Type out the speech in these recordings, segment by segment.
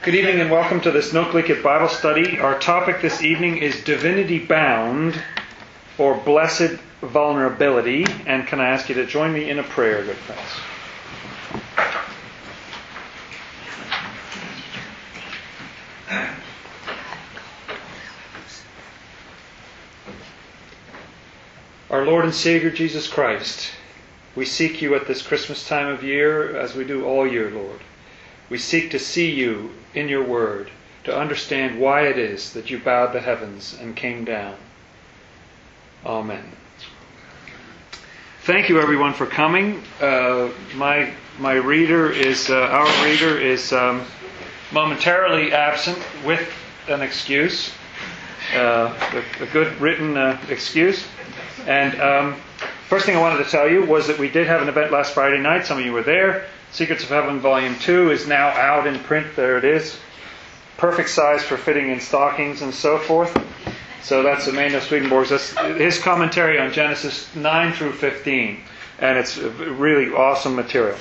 Good evening and welcome to this Nokliket Bible study. Our topic this evening is Divinity Bound, or Blessed Vulnerability. And can I ask you to join me in a prayer, good friends? Our Lord and Savior Jesus Christ, we seek you at this Christmas time of year as we do all year, Lord. We seek to see you in your word, to understand why it is that you bowed the heavens and came down. Amen. Thank you, everyone, for coming. My reader is our reader is momentarily absent with an excuse, a good written excuse. And first thing I wanted to tell you was that we did have an event last Friday night. Some of you were there. Secrets of Heaven Volume 2 is now out in print. There it is. Perfect size for fitting in stockings and so forth. So that's Emmanuel Swedenborg's. That's his commentary on Genesis 9 through 15. And it's really awesome material.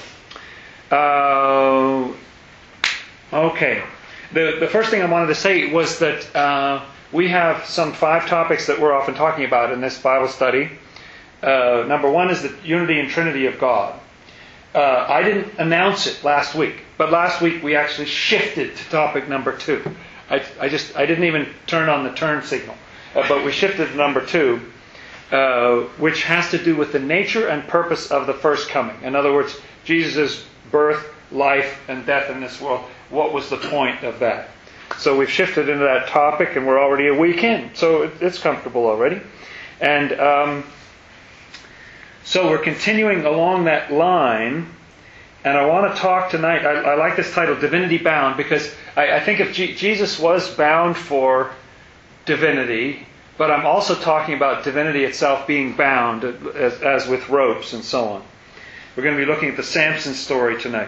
Okay. The first thing I wanted to say was that we have some 5 topics that we're often talking about in this Bible study. Number 1 is the unity and Trinity of God. I didn't announce it last week, but last week we actually shifted to topic number 2. I didn't even turn on the turn signal, but we shifted to number 2, which has to do with the nature and purpose of the first coming. In other words, Jesus' birth, life, and death in this world. What was the point of that? So we've shifted into that topic, and we're already a week in, so it's comfortable already. And so we're continuing along that line, and I want to talk tonight. I like this title, Divinity Bound, because I think if Jesus was bound for divinity, but I'm also talking about divinity itself being bound as with ropes and so on. We're going to be looking at the Samson story tonight.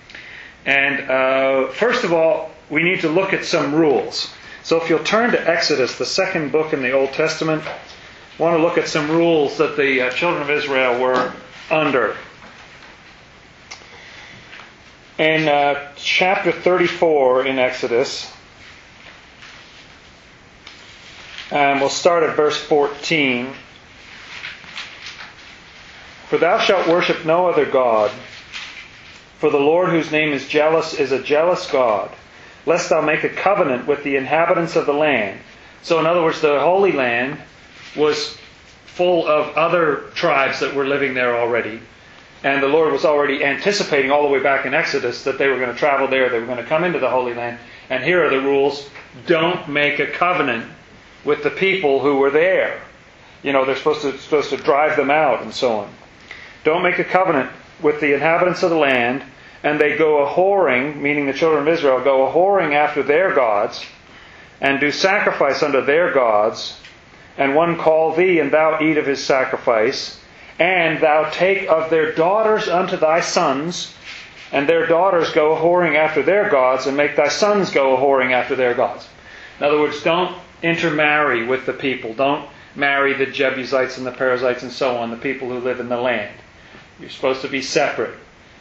And first of all, we need to look at some rules. So if you'll turn to Exodus, the second book in the Old Testament, I want to look at some rules that the children of Israel were under. In chapter 34 in Exodus, and we'll start at verse 14. For thou shalt worship no other God, for the Lord whose name is jealous is a jealous God, lest thou make a covenant with the inhabitants of the land. So in other words, the Holy Land was full of other tribes that were living there already. And the Lord was already anticipating all the way back in Exodus that they were going to travel there, they were going to come into the Holy Land. And here are the rules. Don't make a covenant with the people who were there. You know, they're supposed to drive them out and so on. Don't make a covenant with the inhabitants of the land, and they go a-whoring, meaning the children of Israel, go a-whoring after their gods, and do sacrifice unto their gods, and one call thee, and thou eat of his sacrifice, and thou take of their daughters unto thy sons, and their daughters go a-whoring after their gods, and make thy sons go a-whoring after their gods. In other words, don't intermarry with the people. Don't marry the Jebusites and the Perizzites and so on, the people who live in the land. You're supposed to be separate,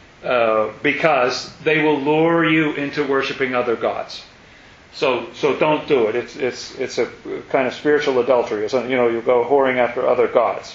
because they will lure you into worshiping other gods. So don't do it. It's a kind of spiritual adultery. You'll go whoring after other gods.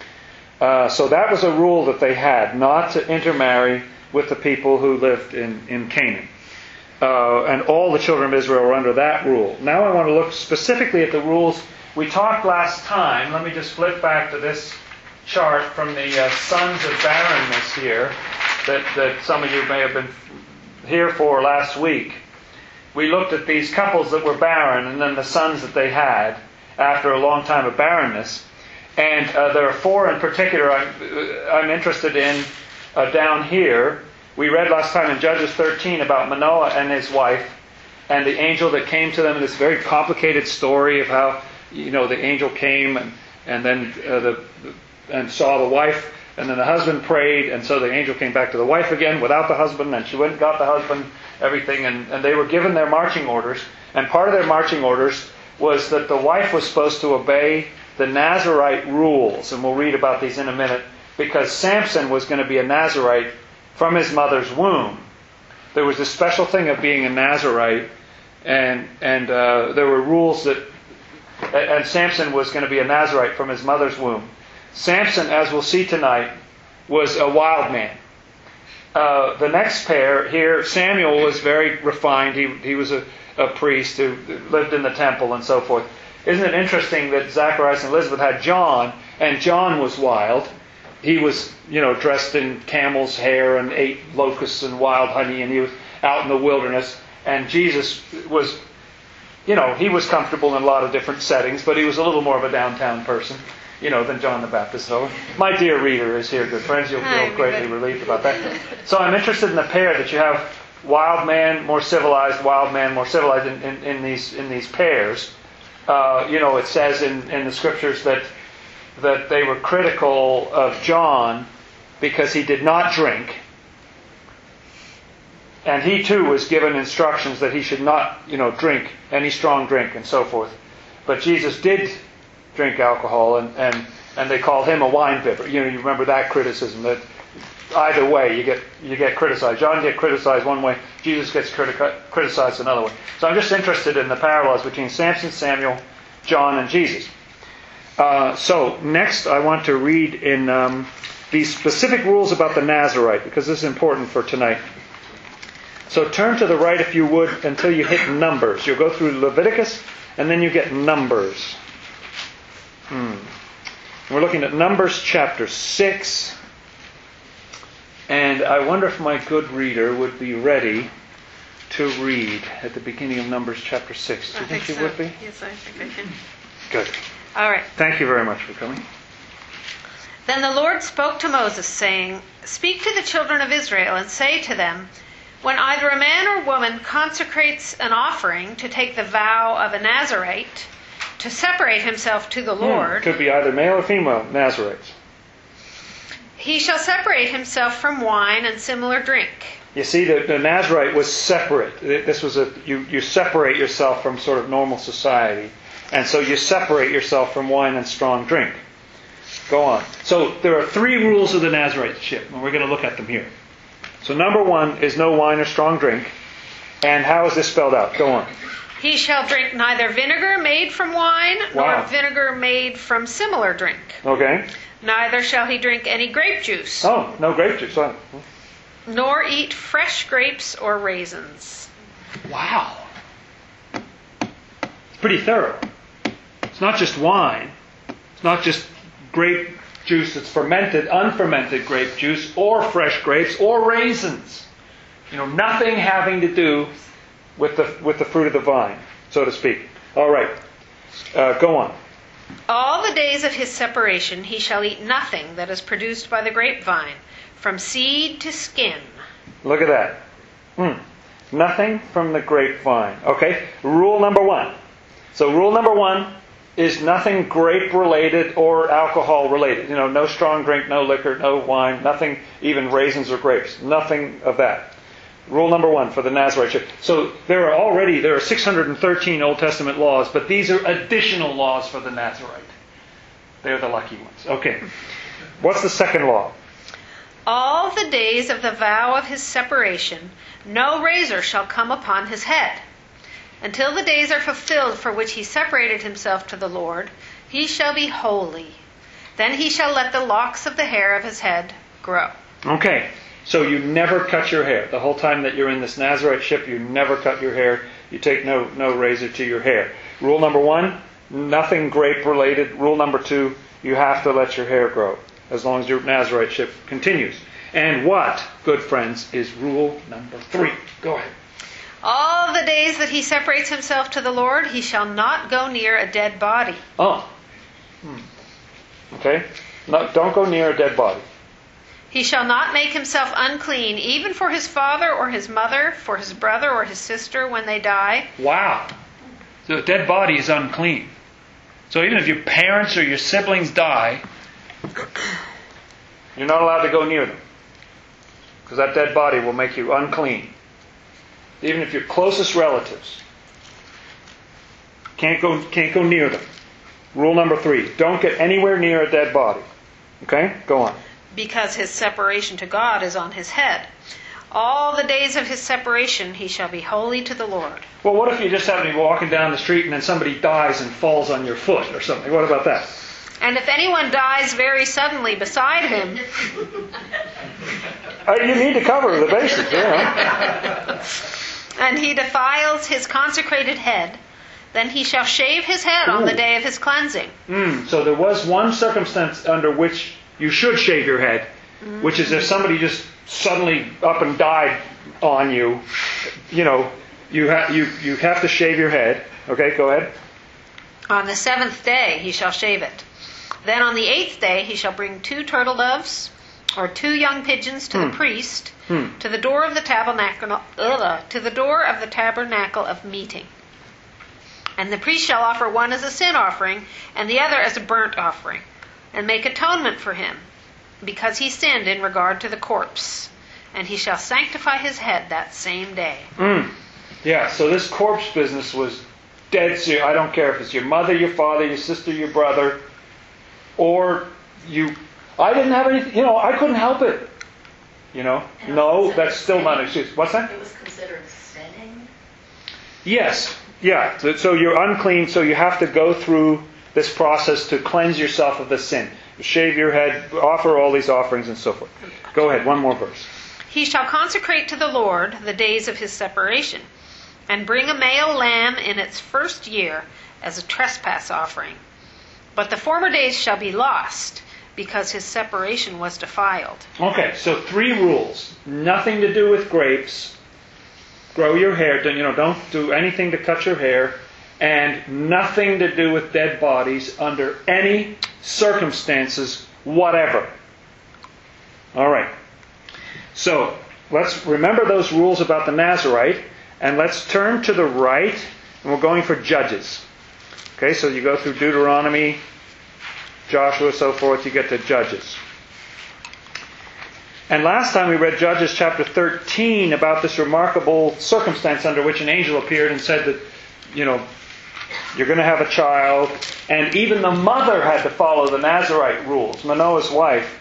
So that was a rule that they had, not to intermarry with the people who lived in Canaan. And all the children of Israel were under that rule. Now I want to look specifically at the rules. We talked last time. Let me just flip back to this chart from the sons of barrenness here that some of you may have been here for last week. We looked at these couples that were barren and then the sons that they had after a long time of barrenness. And there are 4 in particular I'm interested in down here. We read last time in Judges 13 about Manoah and his wife and the angel that came to them. This very complicated story of how the angel came and then and saw the wife, and then the husband prayed, and so the angel came back to the wife again without the husband, and she went and got the husband, everything, and they were given their marching orders. And part of their marching orders was that the wife was supposed to obey the Nazirite rules, and we'll read about these in a minute, because Samson was going to be a Nazirite from his mother's womb. there was this special thing of being a Nazirite, and there were rules that, and Samson was going to be a Nazirite from his mother's womb. Samson, as we'll see tonight, was a wild man. The next pair here, Samuel was very refined. He was a priest who lived in the temple and so forth. Isn't it interesting that Zacharias and Elizabeth had John, and John was wild. He was, dressed in camel's hair and ate locusts and wild honey, and he was out in the wilderness. And Jesus was, he was comfortable in a lot of different settings, but he was a little more of a downtown person, than John the Baptist. So my dear reader is here, good friends. You'll feel greatly relieved about that. So I'm interested in the pair that you have wild man, more civilized, wild man, more civilized in these pairs. It says in the scriptures that they were critical of John because he did not drink. And he too was given instructions that he should not, drink any strong drink and so forth. But Jesus did drink alcohol, and they called him a wine bibber. You remember that criticism, that either way you get criticized. John gets criticized one way, Jesus gets criticized another way. So I'm just interested in the parallels between Samson, Samuel, John, and Jesus. So next I want to read in these specific rules about the Nazirite, because this is important for tonight. So turn to the right, if you would, until you hit Numbers. You'll go through Leviticus, and then you get Numbers. We're looking at Numbers chapter 6. And I wonder if my good reader would be ready to read at the beginning of Numbers chapter 6. Do you think she would be? Yes, I think I can. Good. All right. Thank you very much for coming. Then the Lord spoke to Moses, saying, "Speak to the children of Israel and say to them, when either a man or woman consecrates an offering to take the vow of a Nazirite, to separate himself to the Lord." Could be either male or female Nazirites. "He shall separate himself from wine and similar drink." You see, the Nazirite was separate. This was you separate yourself from sort of normal society. And so you separate yourself from wine and strong drink. Go on. So there are 3 rules of the Naziriteship, and we're going to look at them here. So number 1 is no wine or strong drink. And how is this spelled out? Go on. "He shall drink neither vinegar made from wine, Wow. nor vinegar made from similar drink. Okay. Neither shall he drink any grape juice, Oh, no grape juice. Oh. nor eat fresh grapes or raisins." Wow. It's pretty thorough. It's not just wine. It's not just grape juice that's fermented, unfermented grape juice, or fresh grapes, or raisins. Nothing having to do with the fruit of the vine, so to speak. All right. Go on. "All the days of his separation he shall eat nothing that is produced by the grapevine, from seed to skin." Look at that. Nothing from the grapevine. Okay. Rule number 1. So rule number 1 is nothing grape-related or alcohol-related. No strong drink, no liquor, no wine, nothing, even raisins or grapes. Nothing of that. Rule number 1 for the Nazirite. So there are 613 Old Testament laws, but these are additional laws for the Nazirite. They're the lucky ones. Okay. What's the second law? "All the days of the vow of his separation, no razor shall come upon his head. Until the days are fulfilled for which he separated himself to the Lord, he shall be holy. Then he shall let the locks of the hair of his head grow." Okay. So you never cut your hair. The whole time that you're in this Naziriteship, you never cut your hair. You take no razor to your hair. Rule number 1, nothing grape-related. Rule number 2, you have to let your hair grow as long as your Naziriteship continues. And what, good friends, is rule number 3? Go ahead. "All the days that he separates himself to the Lord, he shall not go near a dead body." Oh. Okay. No, don't go near a dead body. "He shall not make himself unclean, even for his father or his mother, for his brother or his sister when they die." Wow. So a dead body is unclean. So even if your parents or your siblings die, you're not allowed to go near them. Because that dead body will make you unclean. Even if your closest relatives. Can't go near them. Rule number 3. Don't get anywhere near a dead body. Okay? Go on. "Because his separation to God is on his head. All the days of his separation he shall be holy to the Lord. Well, what if you just happen to be walking down the street and then somebody dies and falls on your foot or something? What about that? And if anyone dies very suddenly beside him, You need to cover the bases, you know. and he defiles his consecrated head, then he shall shave his head on the day of his cleansing. So there was one circumstance under which you should shave your head, which is if somebody just suddenly up and died on you, you know, you have to shave your head. Okay, go ahead. On the 7th day he shall shave it. Then on the 8th day he shall bring 2 turtle doves, or 2 young pigeons to the priest, to the door of the tabernacle of meeting. And the priest shall offer one as a sin offering, and the other as a burnt offering, and make atonement for him, because he sinned in regard to the corpse. And he shall sanctify his head that same day. Yeah, so this corpse business was dead serious. I don't care if it's your mother, your father, your sister, your brother, or you. I didn't have anything, you know, I couldn't help it. You know? No, that's still not an excuse. What's that? It was considered sinning? Yes. Yeah. So you're unclean, so you have to go through this process to cleanse yourself of the sin. Shave your head, offer all these offerings and so forth. Go ahead, one more verse. He shall consecrate to the Lord the days of his separation, and bring a male lamb in its first year as a trespass offering. But the former days shall be lost, because his separation was defiled. Okay, so 3 rules. Nothing to do with grapes. Grow your hair. Don't do anything to cut your hair. And nothing to do with dead bodies under any circumstances whatever. All right. So let's remember those rules about the Nazirite, and let's turn to the right, and we're going for Judges. Okay, so you go through Deuteronomy, Joshua, so forth, you get to Judges. And last time we read Judges chapter 13 about this remarkable circumstance under which an angel appeared and said that, you know, you're going to have a child. And even the mother had to follow the Nazirite rules, Manoah's wife.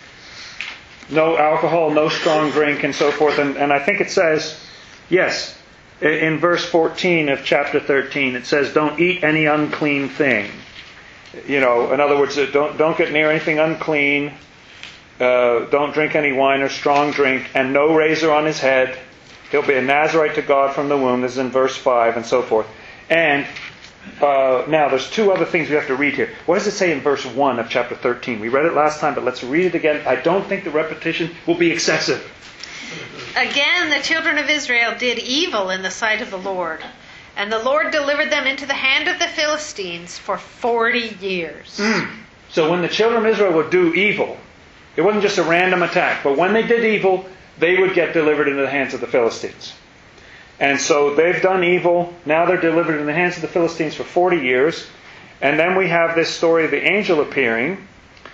No alcohol, no strong drink, and so forth. And I think it says, yes, in verse 14 of chapter 13, it says, don't eat any unclean thing. You know, in other words, don't get near anything unclean. Don't drink any wine or strong drink, and no razor on his head. He'll be a Nazirite to God from the womb. This is in verse 5 and so forth. And now there's 2 other things we have to read here. What does it say in verse 1 of chapter 13? We read it last time, but let's read it again. I don't think the repetition will be excessive. Again, the children of Israel did evil in the sight of the Lord, and the Lord delivered them into the hand of the Philistines for 40 years. So when the children of Israel would do evil, it wasn't just a random attack, but when they did evil, they would get delivered into the hands of the Philistines. And so they've done evil, now they're delivered in the hands of the Philistines for 40 years. And then we have this story of the angel appearing.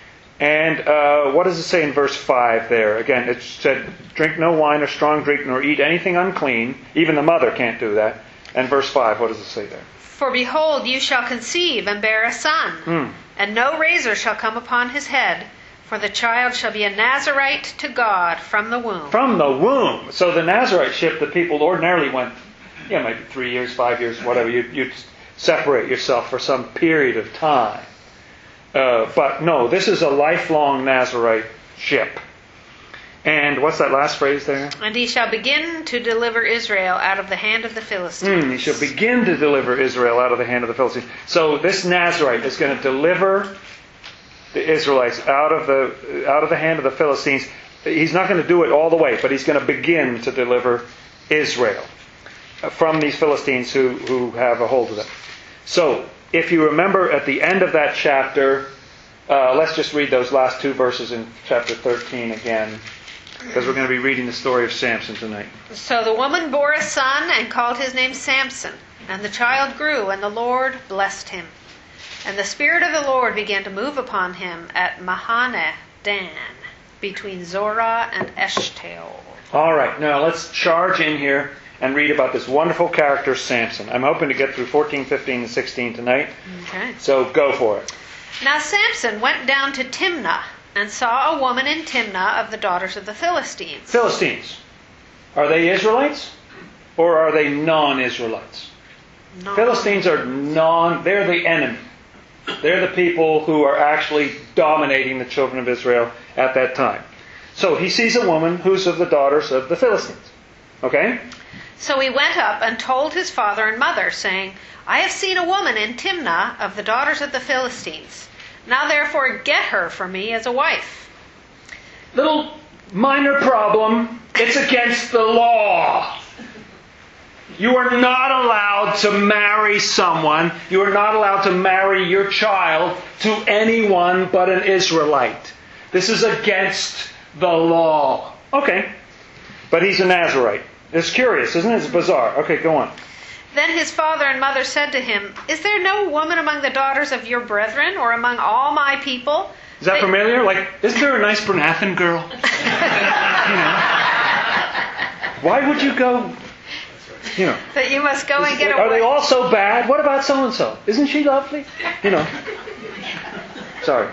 And what does it say in verse 5 there? Again, it said, drink no wine or strong drink, nor eat anything unclean. Even the mother can't do that. And verse 5, what does it say there? For behold, you shall conceive and bear a son, and no razor shall come upon his head, for the child shall be a Nazirite to God from the womb. From the womb. So the Naziriteship that people ordinarily went, maybe 3 years, 5 years, whatever, you'd separate yourself for some period of time. But no, this is a lifelong Naziriteship. And what's that last phrase there? And he shall begin to deliver Israel out of the hand of the Philistines. He shall begin to deliver Israel out of the hand of the Philistines. So this Nazirite is going to deliver the Israelites out of the hand of the Philistines. He's not going to do it all the way, but he's going to begin to deliver Israel from these Philistines who have a hold of them. So, if you remember at the end of that chapter, let's just read those last 2 verses in chapter 13 again, because we're going to be reading the story of Samson tonight. So the woman bore a son and called his name Samson. And the child grew, and the Lord blessed him. And the Spirit of the Lord began to move upon him at Mahaneh Dan, between Zorah and Eshtaol. All right, now let's charge in here and read about this wonderful character, Samson. I'm hoping to get through 14, 15, and 16 tonight. Okay. So go for it. Now Samson went down to Timnah, and saw a woman in Timnah of the daughters of the Philistines. Philistines. Are they Israelites or are they non-Israelites? No. Philistines are they're the enemy. They're the people who are actually dominating the children of Israel at that time. So he sees a woman who's of the daughters of the Philistines. Okay? So he went up and told his father and mother, saying, I have seen a woman in Timnah of the daughters of the Philistines. Now therefore get her for me as a wife. Little minor problem. It's against the law. You are not allowed to marry someone. You are not allowed to marry your child to anyone but an Israelite. This is against the law. Okay. But he's a Nazirite. It's curious, isn't it? It's bizarre. Okay, go on. Then his father and mother said to him, Is there no woman among the daughters of your brethren or among all my people? Is that familiar? Like, isn't there a nice Bernathen girl? Why would you go, That you must go and get a Are they wife. all so bad? What about so-and-so? Isn't she lovely? Sorry.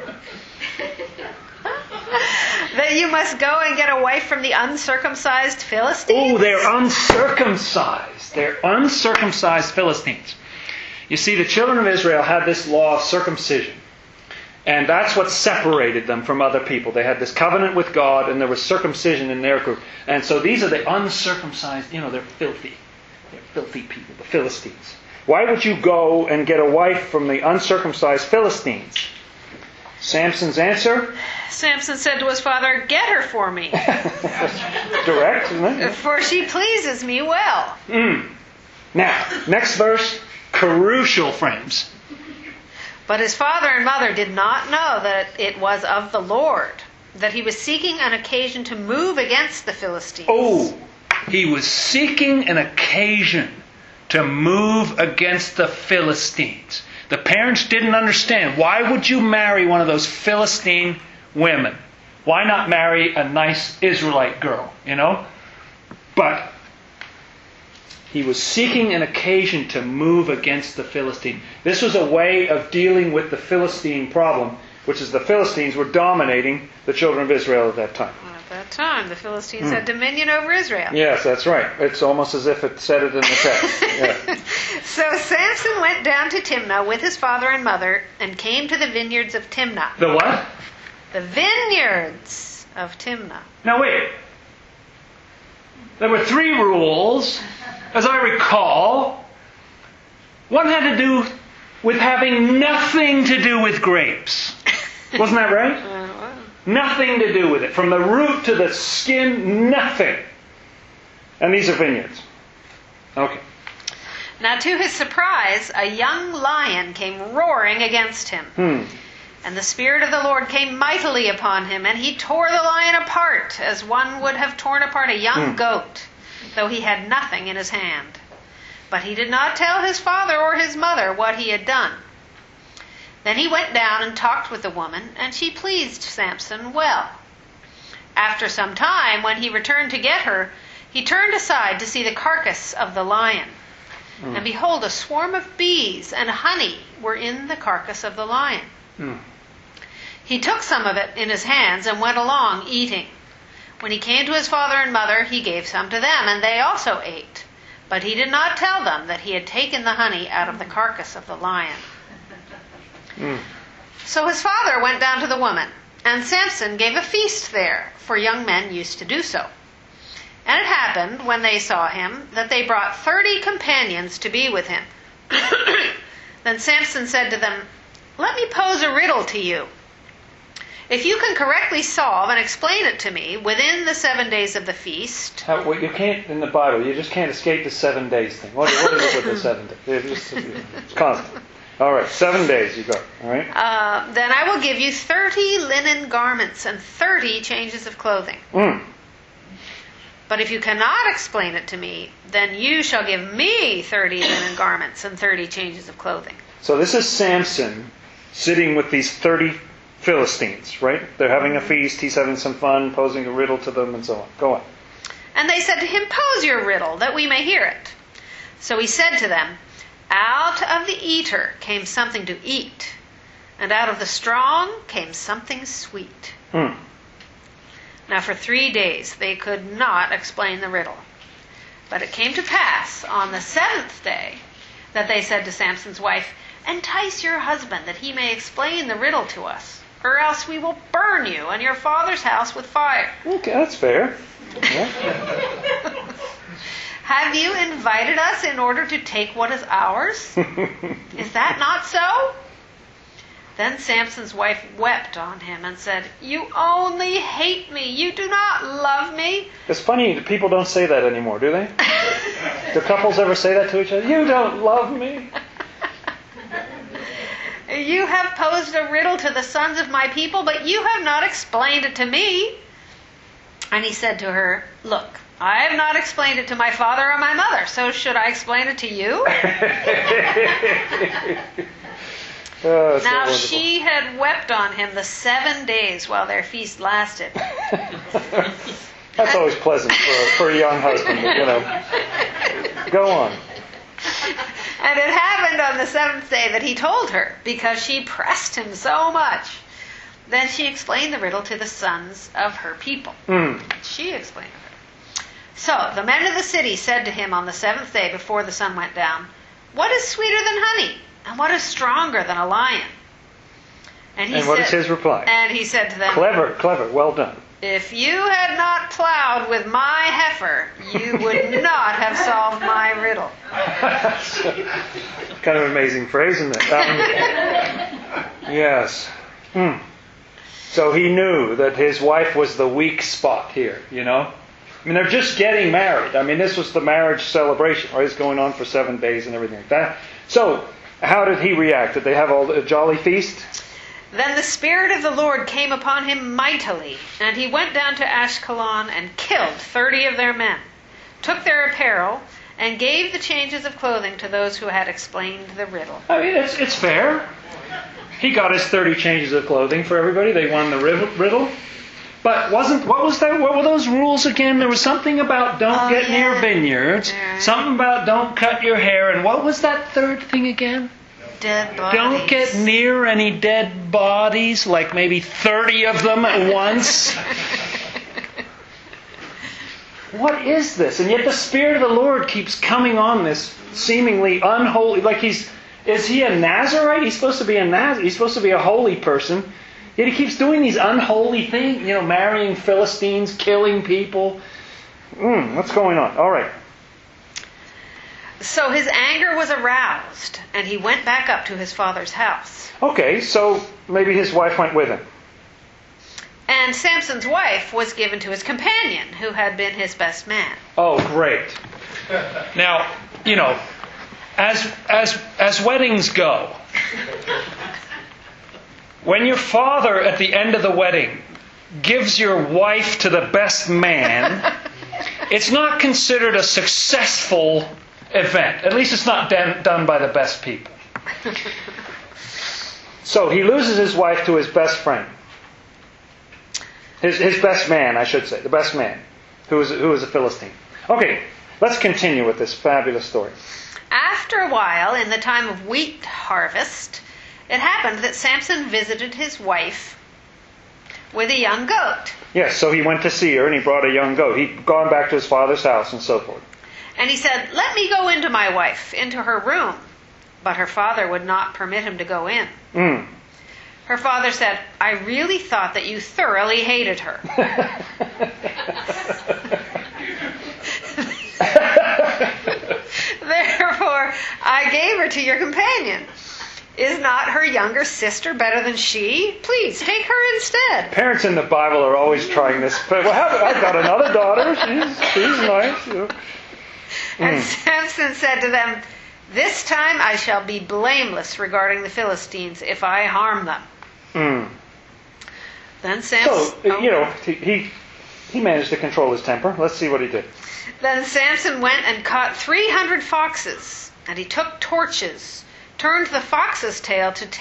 That you must go and get a wife from the uncircumcised Philistines? Oh, they're uncircumcised. They're uncircumcised Philistines. You see, the children of Israel had this law of circumcision. And that's what separated them from other people. They had this covenant with God, and there was circumcision in their group. And so these are the uncircumcised, they're filthy. They're filthy people, the Philistines. Why would you go and get a wife from the uncircumcised Philistines? Samson's answer? Samson said to his father, Get her for me, Direct, isn't it? for she pleases me well. Now, next verse, crucial, friends. But his father and mother did not know that it was of the Lord, that he was seeking an occasion to move against the Philistines. Oh, he was seeking an occasion to move against the Philistines. The parents didn't understand. Why would you marry one of those Philistine women? Why not marry a nice Israelite girl, But he was seeking an occasion to move against the Philistine. This was a way of dealing with the Philistine problem, which is the Philistines were dominating the children of Israel at that time. At that time, the Philistines had dominion over Israel. Yes, that's right. It's almost as if it said it in the text. Yeah. So Samson went down to Timnah with his father and mother and came to the vineyards of Timnah. The what? The vineyards of Timnah. Now wait. There were 3 rules, as I recall. One had to do with having nothing to do with grapes. Wasn't that right? Nothing to do with it. From the root to the skin, nothing. And these are vineyards. Okay. Now to his surprise, a young lion came roaring against him. And the Spirit of the Lord came mightily upon him, and he tore the lion apart, as one would have torn apart a young goat, though he had nothing in his hand. But he did not tell his father or his mother what he had done. Then he went down and talked with the woman, and she pleased Samson well. After some time, when he returned to get her, he turned aside to see the carcass of the lion. And behold, a swarm of bees and honey were in the carcass of the lion. He took some of it in his hands and went along eating. When he came to his father and mother, he gave some to them, and they also ate. But he did not tell them that he had taken the honey out of the carcass of the lion. So his father went down to the woman, and Samson gave a feast there, for young men used to do so. And it happened, when they saw him, that they brought 30 companions to be with him. Then Samson said to them, Let me pose a riddle to you. If you can correctly solve and explain it to me within the 7 days of the feast... You can't, in the Bible, you just can't escape the 7 days thing. What is it with the 7 days? It's constant. All right, 7 days you go. All right. Then I will give you 30 linen garments and 30 changes of clothing. But if you cannot explain it to me, then you shall give me 30 linen garments and 30 changes of clothing. So this is Samson sitting with these 30 Philistines, right? They're having a feast. He's having some fun, posing a riddle to them and so on. Go on. And they said to him, Pose your riddle, that we may hear it. So he said to them, Out of the eater came something to eat, and out of the strong came something sweet. Now for 3 days they could not explain the riddle. But it came to pass on the seventh day that they said to Samson's wife, "Entice your husband that he may explain the riddle to us, or else we will burn you and your father's house with fire." Okay, that's fair. Yeah. "Have you invited us in order to take what is ours? Is that not so?" Then Samson's wife wept on him and said, "You only hate me. You do not love me." It's funny, people don't say that anymore, do they? Do couples ever say that to each other? "You don't love me." "You have posed a riddle to the sons of my people, but you have not explained it to me." And he said to her, "Look, I have not explained it to my father or my mother, so should I explain it to you?" Oh, so now wonderful. she had wept on him the 7 days while their feast lasted. That's always pleasant for a young husband, Go on. And it happened on the seventh day that he told her, because she pressed him so much. Then she explained the riddle to the sons of her people. She explained it. So the men of the city said to him on the seventh day before the sun went down, "What is sweeter than honey? And what is stronger than a lion?" And what is his reply? And he said to them, Clever, well done. "If you had not plowed with my heifer, you would not have solved my riddle." Kind of amazing phrase, isn't it? Yes. So he knew that his wife was the weak spot here, I mean, they're just getting married. I mean, this was the marriage celebration, right? It's going on for 7 days and everything like that. So, how did he react? Did they have a jolly feast? Then the Spirit of the Lord came upon him mightily, and he went down to Ashkelon and killed 30 of their men, took their apparel, and gave the changes of clothing to those who had explained the riddle. I mean, it's fair. He got his 30 changes of clothing for everybody. They won the riddle. But what were those rules again? There was something about don't get near vineyards, something about don't cut your hair, and what was that third thing again? Dead bodies. Don't get near any dead bodies, like maybe 30 of them at once. What is this? And yet the Spirit of the Lord keeps coming on this seemingly unholy, like is he a Nazarite? He's supposed to be he's supposed to be a holy person. Yet he keeps doing these unholy things, marrying Philistines, killing people. What's going on? All right. So his anger was aroused, and he went back up to his father's house. Okay, so maybe his wife went with him. And Samson's wife was given to his companion, who had been his best man. Oh, great. Now, as weddings go, when your father at the end of the wedding gives your wife to the best man, it's not considered a successful event. At least it's not done by the best people. So he loses his wife to his best friend. His best man, I should say. The best man, who was a Philistine. Okay, let's continue with this fabulous story. After a while, in the time of wheat harvest, it happened that Samson visited his wife with a young goat. Yes, so he went to see her and he brought a young goat. He'd gone back to his father's house and so forth. And he said, "Let me go into my wife, into her room." But her father would not permit him to go in. Her father said, "I really thought that you thoroughly hated her. Therefore, I gave her to your companion. Is not her younger sister better than she? Please, take her instead." Parents in the Bible are always trying this. But I've got another daughter. She's nice. And Samson said to them, "This time I shall be blameless regarding the Philistines if I harm them." Then Samson... So, he managed to control his temper. Let's see what he did. Then Samson went and caught 300 foxes, and he took torches, turned the foxes tail to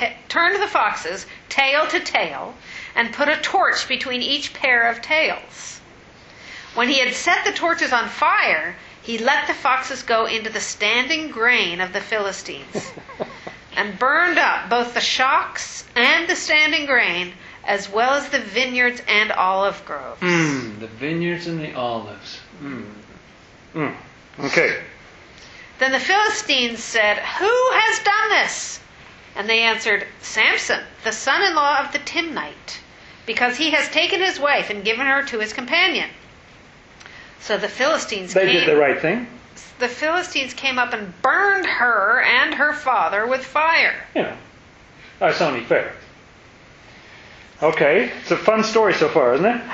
tail, and put a torch between each pair of tails. When he had set the torches on fire, he let the foxes go into the standing grain of the Philistines, and burned up both the shocks and the standing grain, as well as the vineyards and olive groves. The vineyards and the olives. Okay. Then the Philistines said, "Who has done this?" And they answered, "Samson, the son-in-law of the Timnite, because he has taken his wife and given her to his companion." So the Philistines They did the right thing. The Philistines came up and burned her and her father with fire. You know, that's only fair. Okay, it's a fun story so far, isn't it?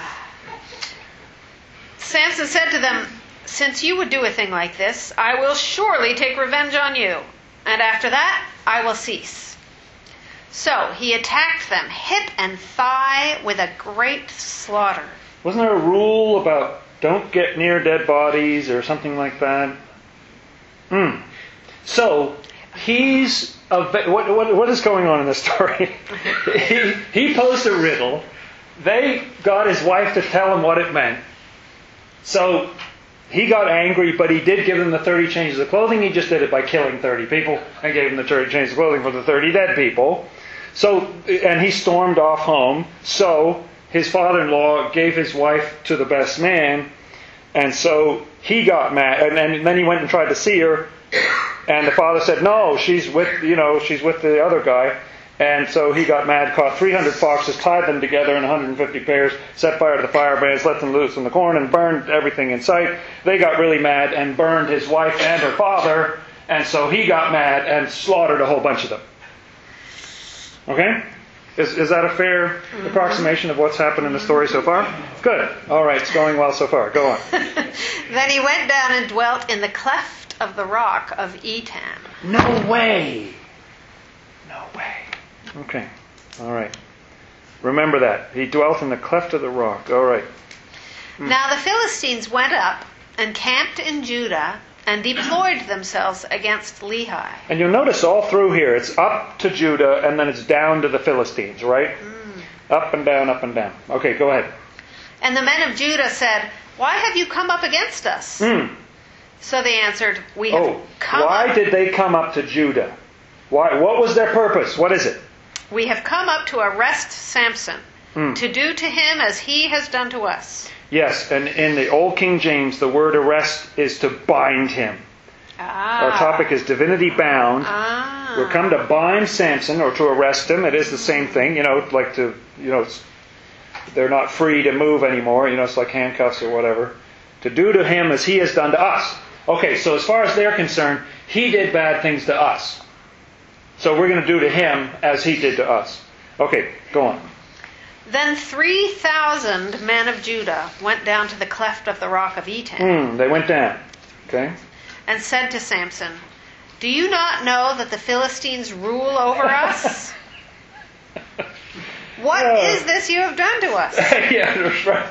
Samson said to them, "Since you would do a thing like this, I will surely take revenge on you, and after that I will cease." So he attacked them hip and thigh with a great slaughter. Wasn't there a rule about don't get near dead bodies or something like that? So he's what is going on in this story? he posed a riddle. They got his wife to tell him what it meant. So he got angry, but he did give them the 30 changes of clothing. He just did it by killing 30 people and gave them the 30 changes of clothing for the 30 dead people. So, and he stormed off home. So his father-in-law gave his wife to the best man, and so he got mad. And then he went and tried to see her, and the father said, "No, she's with the other guy." And so he got mad, caught 300 foxes, tied them together in 150 pairs, set fire to the firebrands, let them loose in the corn, and burned everything in sight. They got really mad and burned his wife and her father, and so he got mad and slaughtered a whole bunch of them. Okay? Is that a fair approximation of what's happened in the story so far? Good. All right, it's going well so far. Go on. Then he went down and dwelt in the cleft of the rock of Etam. No way. No way. Okay. All right. Remember that. He dwelt in the cleft of the rock. All right. Now the Philistines went up and camped in Judah and deployed themselves against Lehi. And you'll notice all through here, it's up to Judah and then it's down to the Philistines, right? Up and down, up and down. Okay, go ahead. And the men of Judah said, "Why have you come up against us?" So they answered, "We have come why up. did they come up to Judah? Why? What was their purpose? What is it? We have come up to arrest Samson, to do to him as he has done to us." Yes, and in the Old King James, the word arrest is to bind him. Our topic is divinity bound. We're come to bind Samson or to arrest him. It is the same thing, like to, they're not free to move anymore. It's like handcuffs or whatever. To do to him as he has done to us. Okay, so as far as they're concerned, he did bad things to us. So we're going to do to him as he did to us. Okay, go on. Then 3,000 men of Judah went down to the cleft of the rock of Etam. They went down. Okay. And said to Samson, "Do you not know that the Philistines rule over us? What is this you have done to us?" Yeah, that's right.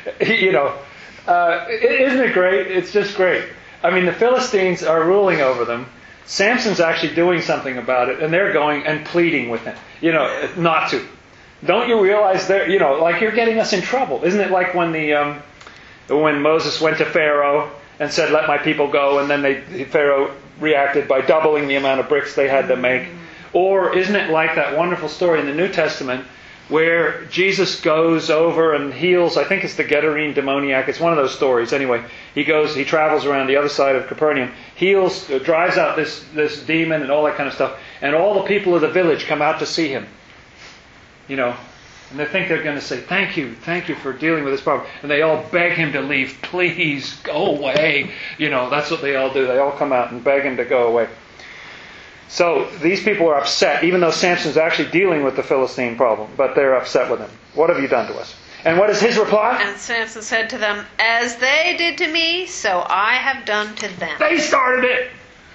Isn't it great? It's just great. I mean, the Philistines are ruling over them. Samson's actually doing something about it, and they're going and pleading with him, not to. Don't you realize they're, like you're getting us in trouble? Isn't it like when when Moses went to Pharaoh and said, "Let my people go," and then Pharaoh reacted by doubling the amount of bricks they had to make? Or isn't it like that wonderful story in the New Testament where Jesus goes over and heals, I think it's the Gadarene demoniac, it's one of those stories anyway. He travels around the other side of Capernaum, heals, drives out this demon and all that kind of stuff, and all the people of the village come out to see him. And they think they're going to say, thank you for dealing with this problem. And they all beg him to leave, please, go away. That's what they all do. They all come out and beg him to go away. So these people are upset, even though Samson's actually dealing with the Philistine problem, but they're upset with him. What have you done to us? And what is his reply? And Samson said to them, "As they did to me, so I have done to them." They started it.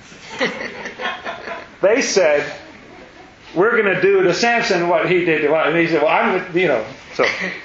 They said, "We're going to do to Samson what he did to us." And he said, "Well, so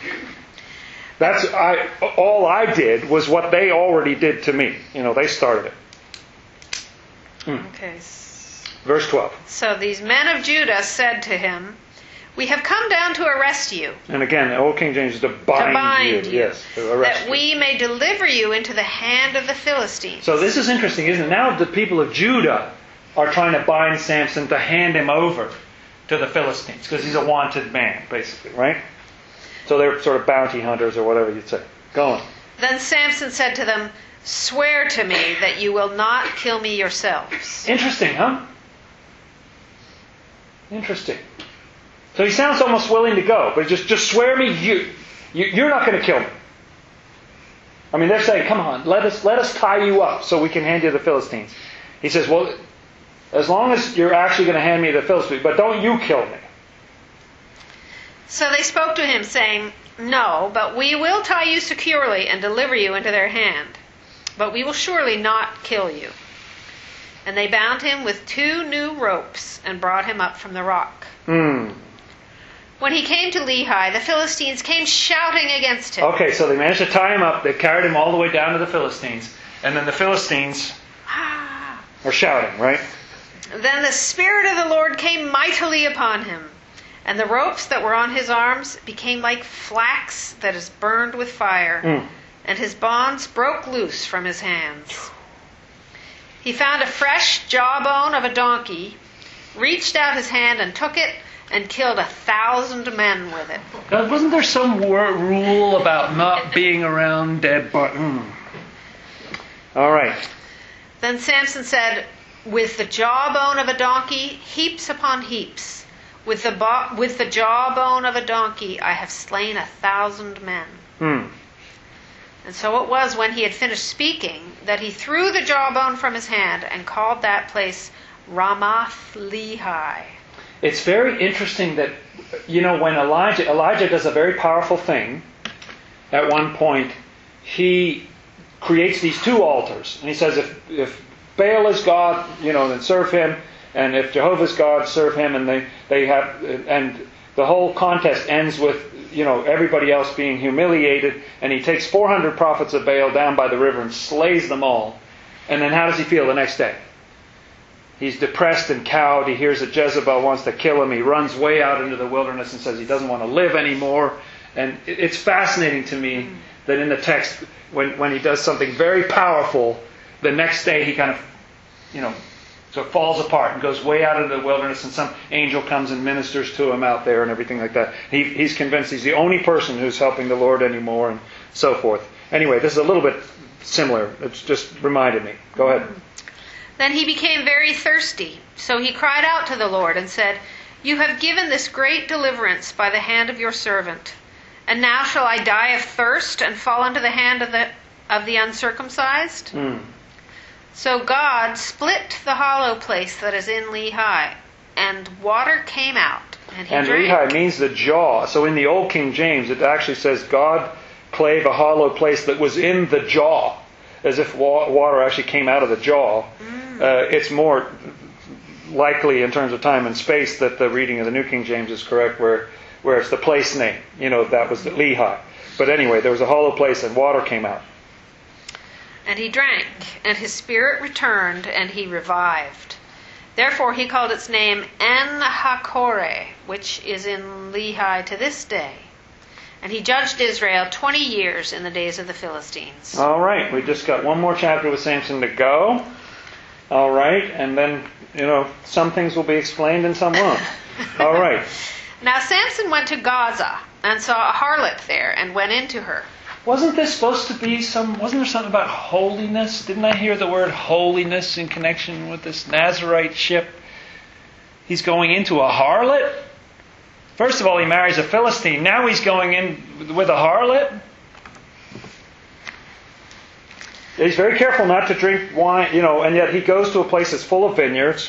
all I did was what they already did to me." They started it. Okay. Verse 12. So these men of Judah said to him, "We have come down to arrest you." And again, the Old King James is to bind you. Yes, to arrest that we may deliver you into the hand of the Philistines. So this is interesting, isn't it? Now the people of Judah are trying to bind Samson to hand him over to the Philistines, because he's a wanted man, basically, right? So they're sort of bounty hunters or whatever you'd say. Go on. Then Samson said to them, Swear to me that you will not kill me yourselves. Interesting, huh? Interesting. So he sounds almost willing to go, but just swear me you're not going to kill me. I mean, they're saying, come on, let us tie you up so we can hand you the Philistines. He says, well, as long as you're actually going to hand me the Philistines, but don't you kill me. So they spoke to him, saying, no, but we will tie you securely and deliver you into their hand. But we will surely not kill you. And they bound him with 2 new ropes and brought him up from the rock. When he came to Lehi, the Philistines came shouting against him. Okay, so they managed to tie him up. They carried him all the way down to the Philistines. And then the Philistines are shouting, right? Then the Spirit of the Lord came mightily upon him. And the ropes that were on his arms became like flax that is burned with fire. And his bonds broke loose from his hands. He found a fresh jawbone of a donkey, reached out his hand and took it, and killed 1,000 men with it. Wasn't there some rule about not being around dead bodies? All right. Then Samson said, with the jawbone of a donkey, heaps upon heaps. With the jawbone of a donkey, I have slain 1,000 men. And so it was when he had finished speaking that he threw the jawbone from his hand and called that place Ramath Lehi. It's very interesting that, when Elijah does a very powerful thing, at one point, he creates these 2 altars. And he says, if Baal is God, then serve him. And if Jehovah's God, serve him. And they have, and the whole contest ends with, everybody else being humiliated. And he takes 400 prophets of Baal down by the river and slays them all. And then how does he feel the next day? He's depressed and cowed. He hears that Jezebel wants to kill him. He runs way out into the wilderness and says he doesn't want to live anymore. And it's fascinating to me that in the text, when he does something very powerful, the next day he kind of, so it falls apart and goes way out into the wilderness, and some angel comes and ministers to him out there and everything like that. He's convinced he's the only person who's helping the Lord anymore and so forth. Anyway, this is a little bit similar. It's just reminded me. Go ahead. Then he became very thirsty. So he cried out to the Lord and said, you have given this great deliverance by the hand of your servant. And now shall I die of thirst and fall into the hand of the uncircumcised? So God split the hollow place that is in Lehi, and water came out, and he drank. And Lehi means the jaw. So in the Old King James, it actually says God clave a hollow place that was in the jaw, as if water actually came out of the jaw. It's more likely in terms of time and space that the reading of the New King James is correct, where it's the place name. That was the Lehi. But anyway, there was a hollow place and water came out. And he drank, and his spirit returned, and he revived. Therefore he called its name En-Hakkore, which is in Lehi to this day. And he judged Israel 20 years in the days of the Philistines. All right, we just got one more chapter with Samson to go. All right, and then, some things will be explained and some won't. All right. Now Samson went to Gaza and saw a harlot there and went into her. Wasn't there something about holiness? Didn't I hear the word holiness in connection with this Nazarite ship? He's going into a harlot? First of all, he marries a Philistine. Now he's going in with a harlot? He's very careful not to drink wine, and yet he goes to a place that's full of vineyards,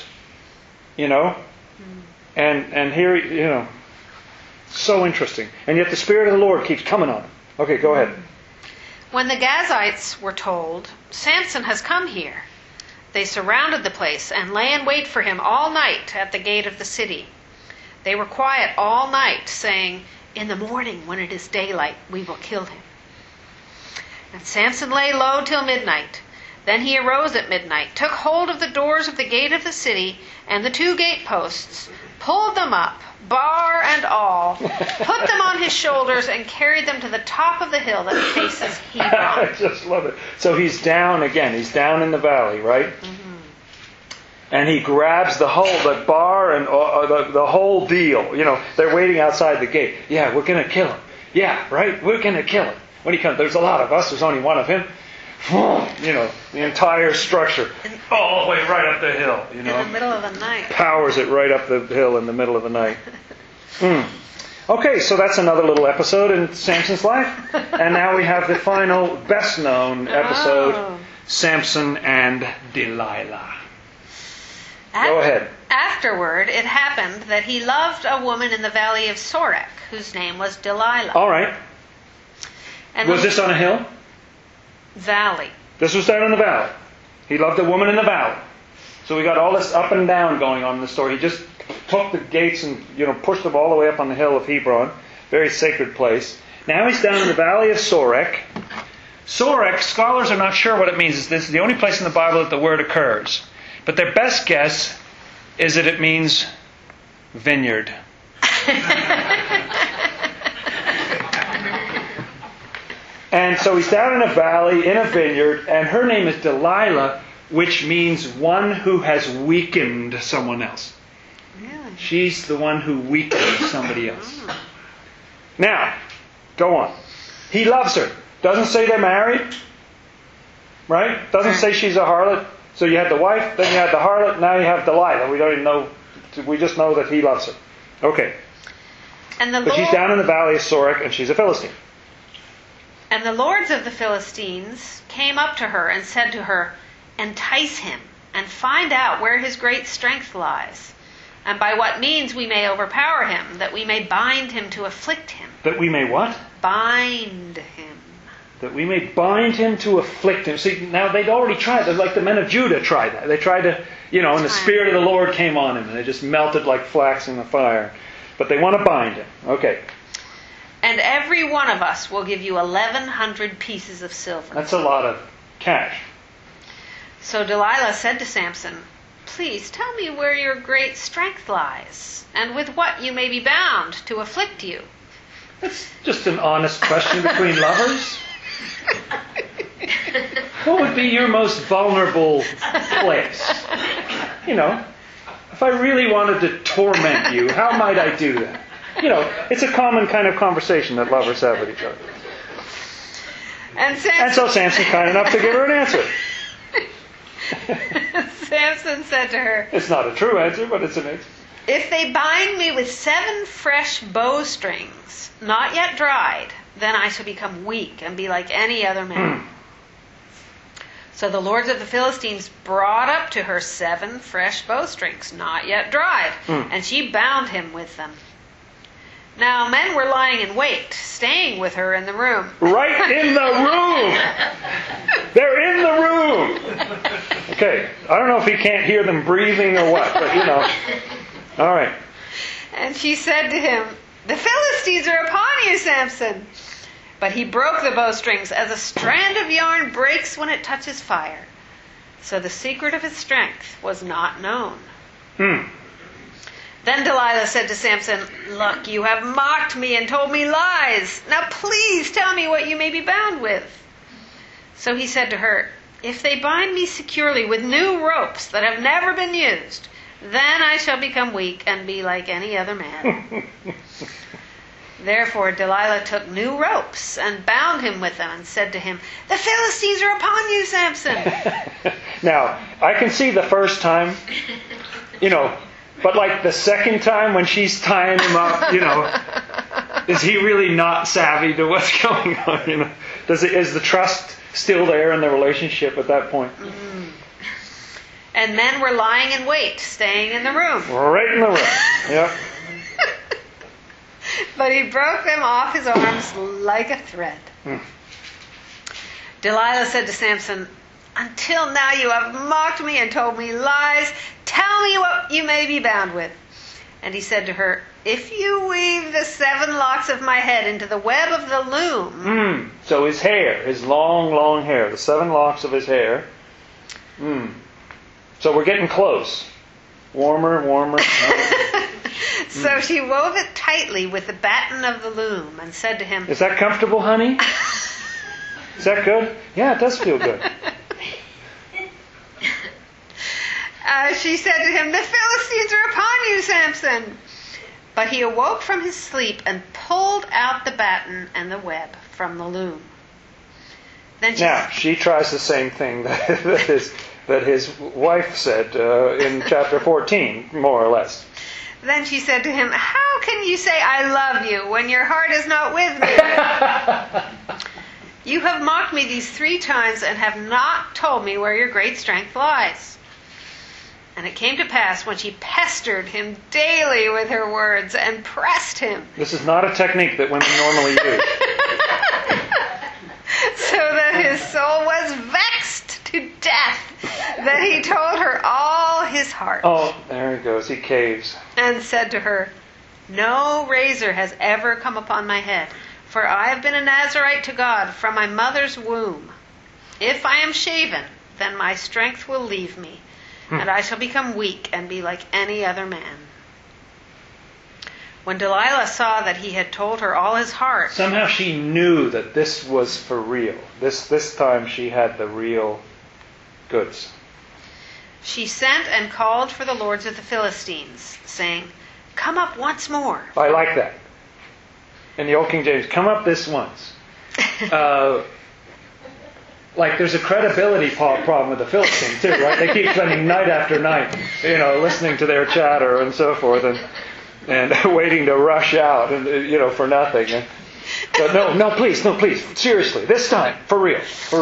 and here, so interesting. And yet the Spirit of the Lord keeps coming on him. Okay, go ahead. When the Gazites were told, Samson has come here, they surrounded the place and lay in wait for him all night at the gate of the city. They were quiet all night, saying, in the morning when it is daylight, we will kill him. And Samson lay low till midnight. Then he arose at midnight, took hold of the doors of the gate of the city and the 2 gateposts, pulled them up, bar and all, put them on his shoulders, and carried them to the top of the hill that faces Hebron. I just love it. So he's down again. He's down in the valley, right? And he grabs the bar and the whole deal. They're waiting outside the gate. Yeah, we're going to kill him. Yeah, right? We're going to kill him. When he comes, there's a lot of us. There's only one of him. the entire structure, all the way right up the hill, In the middle of the night. powers it right up the hill in the middle of the night. Okay, so that's another little episode in Samson's life. And now we have the final, best-known episode, Samson and Delilah. Go ahead. Afterward, it happened that he loved a woman in the valley of Sorek, whose name was Delilah. All right. And Was this on a hill? Valley. This was down in the valley. He loved a woman in the valley. So we got all this up and down going on in the story. He just took the gates and pushed them all the way up on the hill of Hebron, very sacred place. Now he's down in the valley of Sorek. Sorek, scholars are not sure what it means. This is the only place in the Bible that the word occurs. But their best guess is that it means vineyard. And so he's down in a valley, in a vineyard, and her name is Delilah, which means one who has weakened someone else. Really? She's the one who weakened somebody else. Now, go on. He loves her. Doesn't say they're married. Right? Doesn't say she's a harlot. So you had the wife, then you had the harlot, now you have Delilah. We don't even know. We just know that he loves her. Okay. But she's down in the valley of Sorek, and she's a Philistine. And the lords of the Philistines came up to her and said to her, "Entice him, and find out where his great strength lies, and by what means we may overpower him, that we may bind him to afflict him." That we may what? Bind him. That we may bind him to afflict him. See, now they'd already tried that. Like the men of Judah tried that. They tried to, and the Spirit of the Lord came on him, and they just melted like flax in the fire. But they want to bind him. Okay. "And every one of us will give you 1,100 pieces of silver." That's a lot of cash. So Delilah said to Samson, "Please tell me where your great strength lies, and with what you may be bound to afflict you." That's just an honest question between lovers. What would be your most vulnerable place? If I really wanted to torment you, how might I do that? It's a common kind of conversation that lovers have with each other. And so Samson kind enough to give her an answer. Samson said to her, It's not a true answer, but it's an answer. "If they bind me with 7 fresh bowstrings, not yet dried, then I shall become weak and be like any other man." So the lords of the Philistines brought up to her 7 fresh bowstrings, not yet dried, and she bound him with them. Now men were lying in wait, staying with her in the room. Right in the room! They're in the room! Okay, I don't know if he can't hear them breathing or what, but All right. And she said to him, "The Philistines are upon you, Samson." But he broke the bowstrings as a strand of yarn breaks when it touches fire. So the secret of his strength was not known. Then Delilah said to Samson, "Look, you have mocked me and told me lies. Now please tell me what you may be bound with." So he said to her, "If they bind me securely with new ropes that have never been used, then I shall become weak and be like any other man." Therefore Delilah took new ropes and bound him with them and said to him, "The Philistines are upon you, Samson." Now, I can see the first time, but like the second time when she's tying him up, is he really not savvy to what's going on? Is the trust still there in the relationship at that point? And men were lying in wait, staying in the room. Right in the room. Yeah. But he broke them off his arms like a thread. Delilah said to Samson, "Until now you have mocked me and told me lies. Tell me what you may be bound with." And he said to her, "If you weave the 7 locks of my head into the web of the loom." So his hair, his long, long hair, the 7 locks of his hair. So we're getting close. Warmer, warmer. So she wove it tightly with the batten of the loom and said to him, "Is that comfortable, honey? Is that good?" Yeah, it does feel good. She said to him, "The Philistines are upon you, Samson." But he awoke from his sleep and pulled out the batten and the web from the loom. Now, she tries the same thing that his wife said in chapter 14, more or less. Then she said to him, "How can you say I love you when your heart is not with me? You have mocked me these 3 times and have not told me where your great strength lies." And it came to pass when she pestered him daily with her words and pressed him. This is not a technique that women normally use. So that his soul was vexed to death, that he told her all his heart. Oh, there he goes. He caves. And said to her, "No razor has ever come upon my head, for I have been a Nazarite to God from my mother's womb. If I am shaven, then my strength will leave me, and I shall become weak and be like any other man." When Delilah saw that he had told her all his heart, somehow she knew that this was for real. This time she had the real goods. she sent and called for the lords of the Philistines, saying, "Come up once more." I like that. In the Old King James, come up this once. Like there's a credibility problem with the Philistines too, right? They keep spending night after night, listening to their chatter and so forth, and waiting to rush out, and for nothing. But no, please, seriously, this time, for real.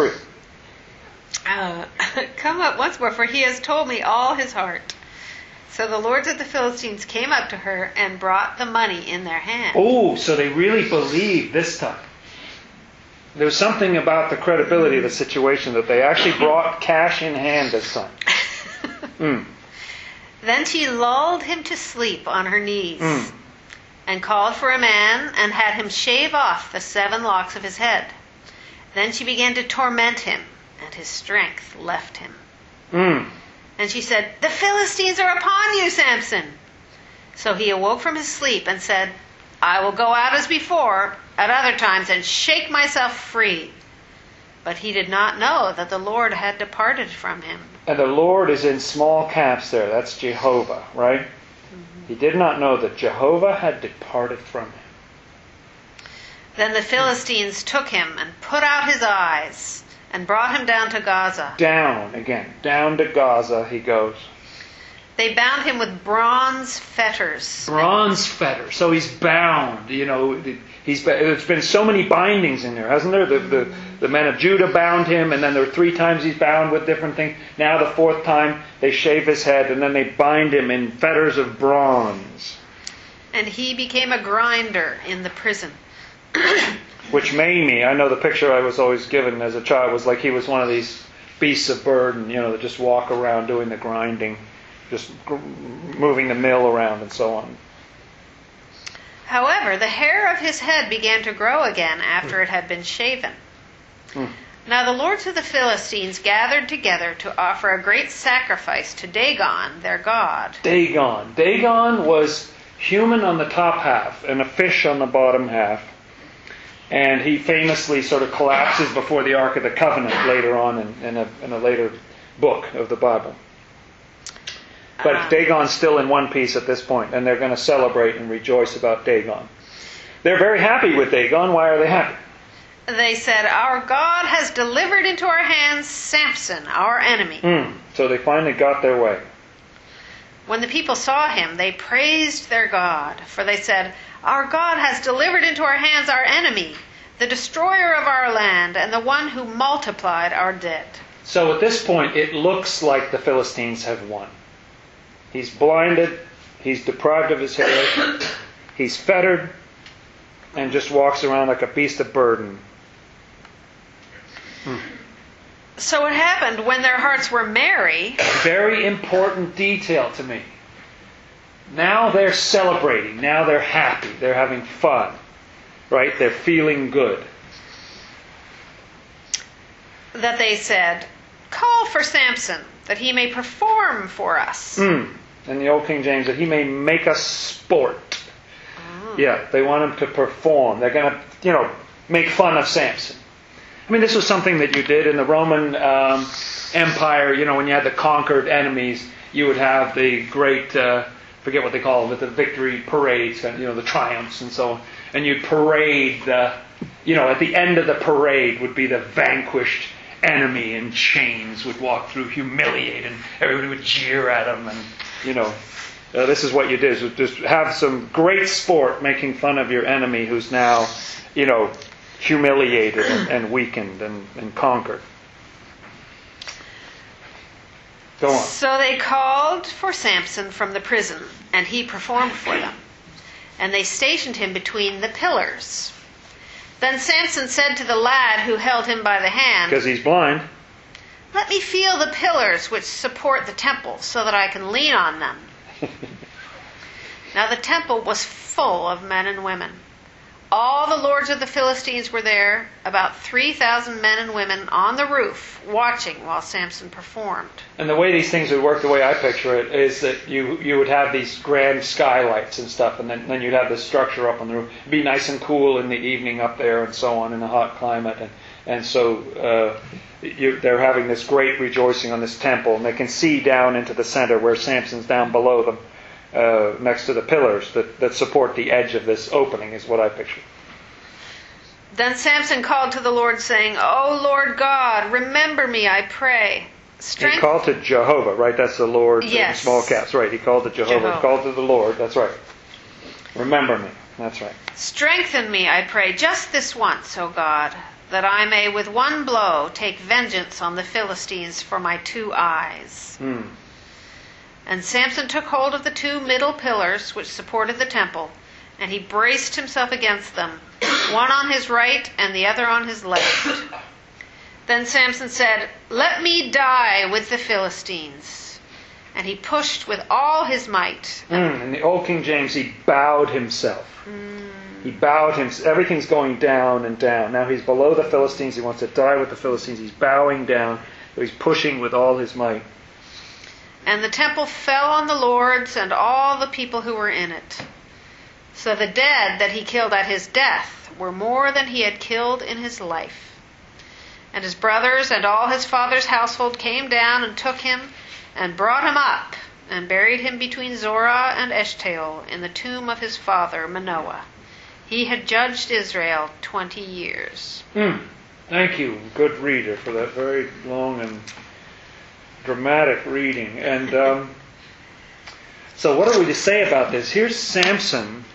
Come up once more, for he has told me all his heart. So the lords of the Philistines came up to her and brought the money in their hand. Oh, so they really believed this time. There was something about the credibility of the situation that they actually brought cash in hand this time. Then she lulled him to sleep on her knees and called for a man and had him shave off the 7 locks of his head. Then she began to torment him, and his strength left him. And she said, "The Philistines are upon you, Samson." So he awoke from his sleep and said, "I will go out as before at other times and shake myself free." But he did not know that the Lord had departed from him. And the Lord is in small caps there. That's Jehovah, right? Mm-hmm. He did not know that Jehovah had departed from him. Then the Philistines took him and put out his eyes and brought him down to Gaza. Down to Gaza he goes. They bound him with bronze fetters. Bronze fetters. So he's bound. There's been so many bindings in there, hasn't there? The men of Judah bound him, and then there were 3 times he's bound with different things. Now the 4th time they shave his head, and then they bind him in fetters of bronze. And he became a grinder in the prison. Which made me, I know the picture I was always given as a child was like he was one of these beasts of burden, that just walk around doing the grinding, just moving the mill around and so on. However, the hair of his head began to grow again after it had been shaven. Now the lords of the Philistines gathered together to offer a great sacrifice to Dagon, their god. Dagon was human on the top half and a fish on the bottom half. And he famously sort of collapses before the Ark of the Covenant later on in a later book of the Bible. But Dagon's still in one piece at this point, and they're going to celebrate and rejoice about Dagon. They're very happy with Dagon. Why are they happy? They said, "Our God has delivered into our hands Samson, our enemy." So they finally got their way. When the people saw him, they praised their God, for they said, "Our God has delivered into our hands our enemy, the destroyer of our land, and the one who multiplied our dead." So at this point, it looks like the Philistines have won. He's blinded, he's deprived of his hair, he's fettered, and just walks around like a beast of burden. So it happened when their hearts were merry. Very important detail to me. Now they're celebrating. Now they're happy. They're having fun. Right? They're feeling good. That they said, "Call for Samson, that he may perform for us." In the Old King James, that he may make us sport. Yeah, they want him to perform. They're going to, make fun of Samson. I mean, this was something that you did in the Roman Empire. When you had the conquered enemies, you would have the great, forget what they call it, the victory parades, the triumphs and so on. And you'd parade at the end of the parade would be the vanquished enemy in chains would walk through humiliated, and everybody would jeer at him, and this is what you did, is just have some great sport making fun of your enemy who's now, humiliated and weakened and conquered. Go on. So they called for Samson from the prison, and he performed for them. And they stationed him between the pillars. Then Samson said to the lad who held him by the hand, because he's blind, "Let me feel the pillars which support the temple, so that I can lean on them." Now the temple was full of men and women. All the lords of the Philistines were there, about 3,000 men and women on the roof, watching while Samson performed. And the way these things would work, the way I picture it, is that you would have these grand skylights and stuff, and then you'd have this structure up on the roof. It'd be nice and cool in the evening up there and so on in a hot climate. And so they're having this great rejoicing on this temple, and they can see down into the center where Samson's down below them. Next to the pillars that support the edge of this opening is what I picture. Then Samson called to the Lord, saying, "O Lord God, remember me, I pray." He called to Jehovah, right? That's the Lord Yes. in small caps, right? He called to Jehovah. He called to the Lord, that's right. Remember me, that's right. "Strengthen me, I pray, just this once, O God, that I may with one blow take vengeance on the Philistines for my 2 eyes. And Samson took hold of the 2 middle pillars which supported the temple, and he braced himself against them, one on his right and the other on his left. Then Samson said, "Let me die with the Philistines." And he pushed with all his might. In the Old King James, he bowed himself. He bowed himself. Everything's going down and down. Now he's below the Philistines. He wants to die with the Philistines. He's bowing down. So he's pushing with all his might. And the temple fell on the lords and all the people who were in it. So the dead that he killed at his death were more than he had killed in his life. And his brothers and all his father's household came down and took him and brought him up and buried him between Zorah and Eshtaol in the tomb of his father Manoah. He had judged Israel 20 years. Thank you, good reader, for that very long and dramatic reading. And so what are we to say about this? Here's Samson,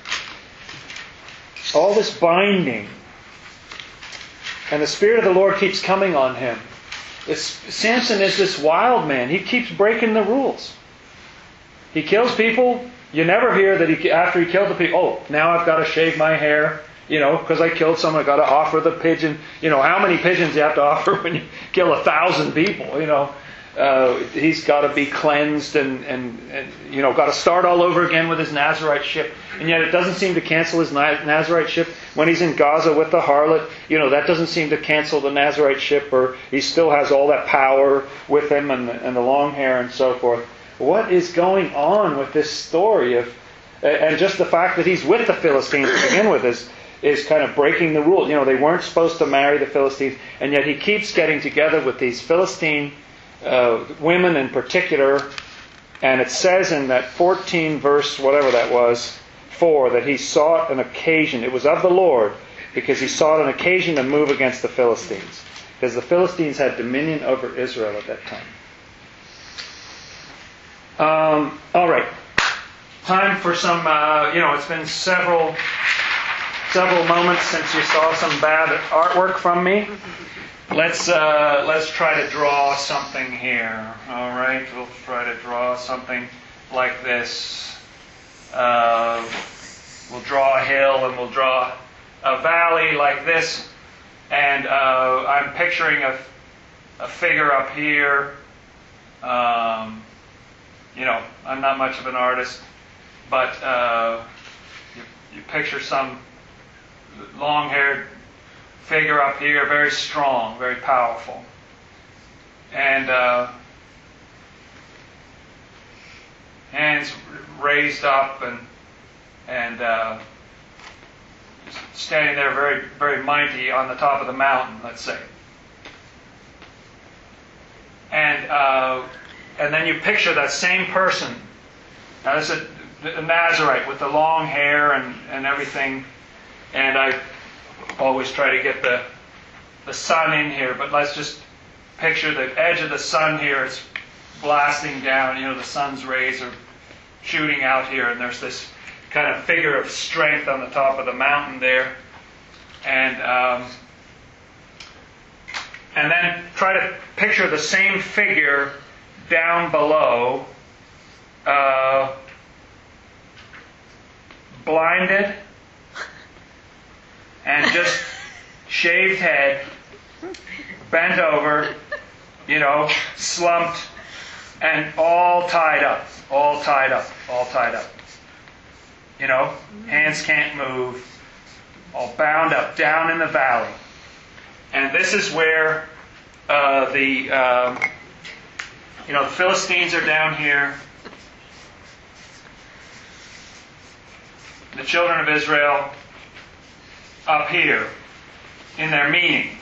all this binding, and the Spirit of the Lord keeps coming on him. Samson is this wild man. He keeps breaking the rules. He kills people. You never hear that after he killed the people, now I've got to shave my hair, because I killed someone, I've got to offer the pigeon. How many pigeons you have to offer when you kill 1,000 people, He's got to be cleansed and got to start all over again with his Naziriteship. And yet it doesn't seem to cancel his Naziriteship. When he's in Gaza with the harlot, that doesn't seem to cancel the Naziriteship, or he still has all that power with him and the long hair and so forth. What is going on with this story and just the fact that he's with the Philistines to begin with is kind of breaking the rule. They weren't supposed to marry the Philistines, and yet he keeps getting together with these Philistine women in particular, and it says in that 14 verse, whatever that was, 4, that he sought an occasion. It was of the Lord, because he sought an occasion to move against the Philistines, because the Philistines had dominion over Israel at that time. All right, time for some. It's been several moments since you saw some bad artwork from me. Let's try to draw something here. All right, we'll try to draw something like this. We'll draw a hill and we'll draw a valley like this. And I'm picturing a figure up here. I'm not much of an artist, but you picture some long-haired figure up here, very strong, very powerful. And hands raised up and standing there very, very mighty on the top of the mountain, let's say. And then you picture that same person. Now this is a Nazirite with the long hair and everything. And I always try to get the sun in here, but let's just picture the edge of the sun here. It's blasting down. The sun's rays are shooting out here, and there's this kind of figure of strength on the top of the mountain there. And then try to picture the same figure down below, blinded, and just shaved head, bent over, slumped, and all tied up. Hands can't move, all bound up down in the valley. And this is where the Philistines are down here. The children of Israel up here in their meaning.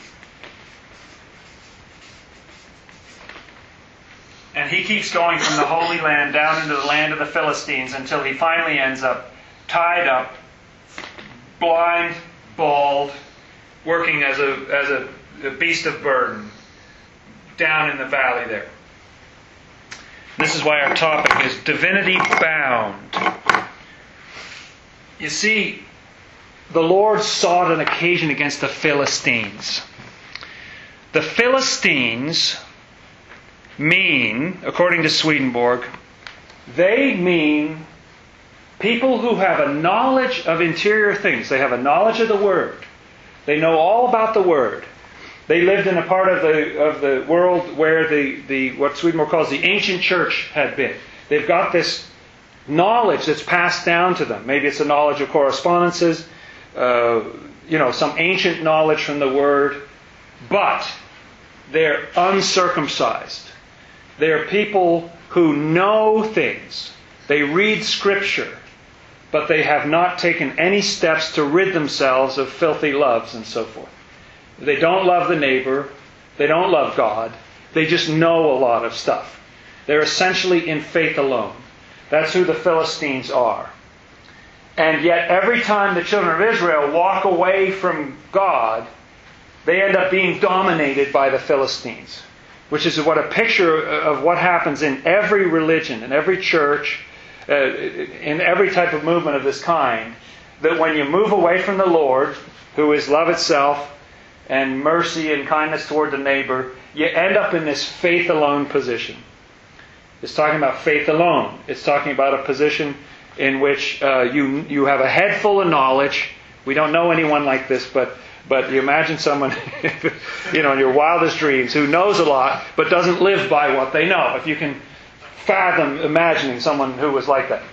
And he keeps going from the Holy Land down into the land of the Philistines until he finally ends up tied up, blind, bald, working as a beast of burden down in the valley there. This is why our topic is divinity bound. You see, the Lord sought an occasion against the Philistines. The Philistines mean, according to Swedenborg, they mean people who have a knowledge of interior things. They have a knowledge of the Word. They know all about the Word. They lived in a part of the world where the what Swedenborg calls the ancient church had been. They've got this knowledge that's passed down to them. Maybe it's a knowledge of correspondences, some ancient knowledge from the Word, but they're uncircumcised. They're people who know things. They read Scripture, but they have not taken any steps to rid themselves of filthy loves and so forth. They don't love the neighbor. They don't love God. They just know a lot of stuff. They're essentially in faith alone. That's who the Philistines are. And yet every time the children of Israel walk away from God, they end up being dominated by the Philistines. Which is what a picture of what happens in every religion, in every church, in every type of movement of this kind. That when you move away from the Lord, who is love itself, and mercy and kindness toward the neighbor, you end up in this faith alone position. It's talking about faith alone. It's talking about a position in which you have a head full of knowledge. We don't know anyone like this, but you imagine someone, in your wildest dreams, who knows a lot, but doesn't live by what they know. If you can fathom imagining someone who was like that.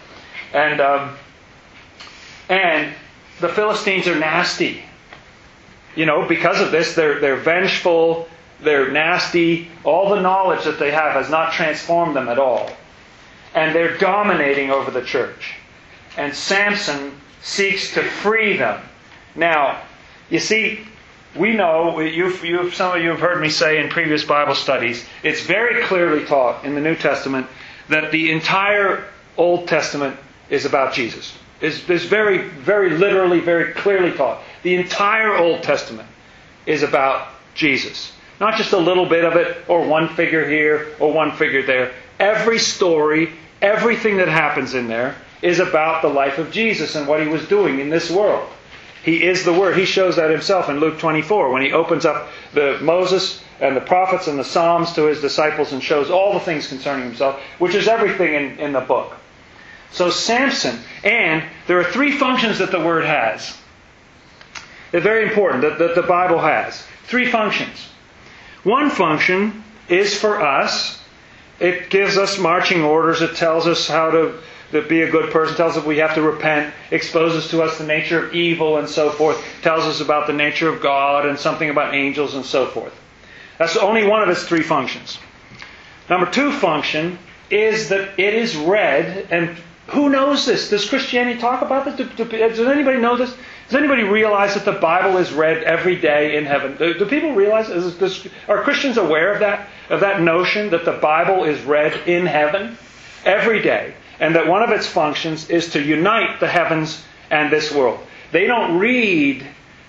And the Philistines are nasty. Because of this, they're vengeful, they're nasty. All the knowledge that they have has not transformed them at all. And they're dominating over the church. And Samson seeks to free them. Now, you see, we know, some of you have heard me say in previous Bible studies, it's very clearly taught in the New Testament that the entire Old Testament is about Jesus. It's very, very literally, very clearly taught. The entire Old Testament is about Jesus. Not just a little bit of it, or one figure here, or one figure there. Every story, everything that happens in there is about the life of Jesus and what He was doing in this world. He is the Word. He shows that Himself in Luke 24 when He opens up the Moses and the prophets and the Psalms to His disciples and shows all the things concerning Himself, which is everything in the book. So Samson, and there are three functions that the Word has. They're very important, that the Bible has. Three functions. One function is for us. It gives us marching orders. It tells us how to be a good person. It tells us we have to repent. Exposes to us the nature of evil and so forth. Tells us about the nature of God and something about angels and so forth. That's only one of its three functions. Number two function is that it is read, and who knows this? Does Christianity talk about this? Does anybody know this? Does anybody realize that the Bible is read every day in heaven? Do people realize? Are Christians aware of that? Of that notion that the Bible is read in heaven every day, and that one of its functions is to unite the heavens and this world. They don't read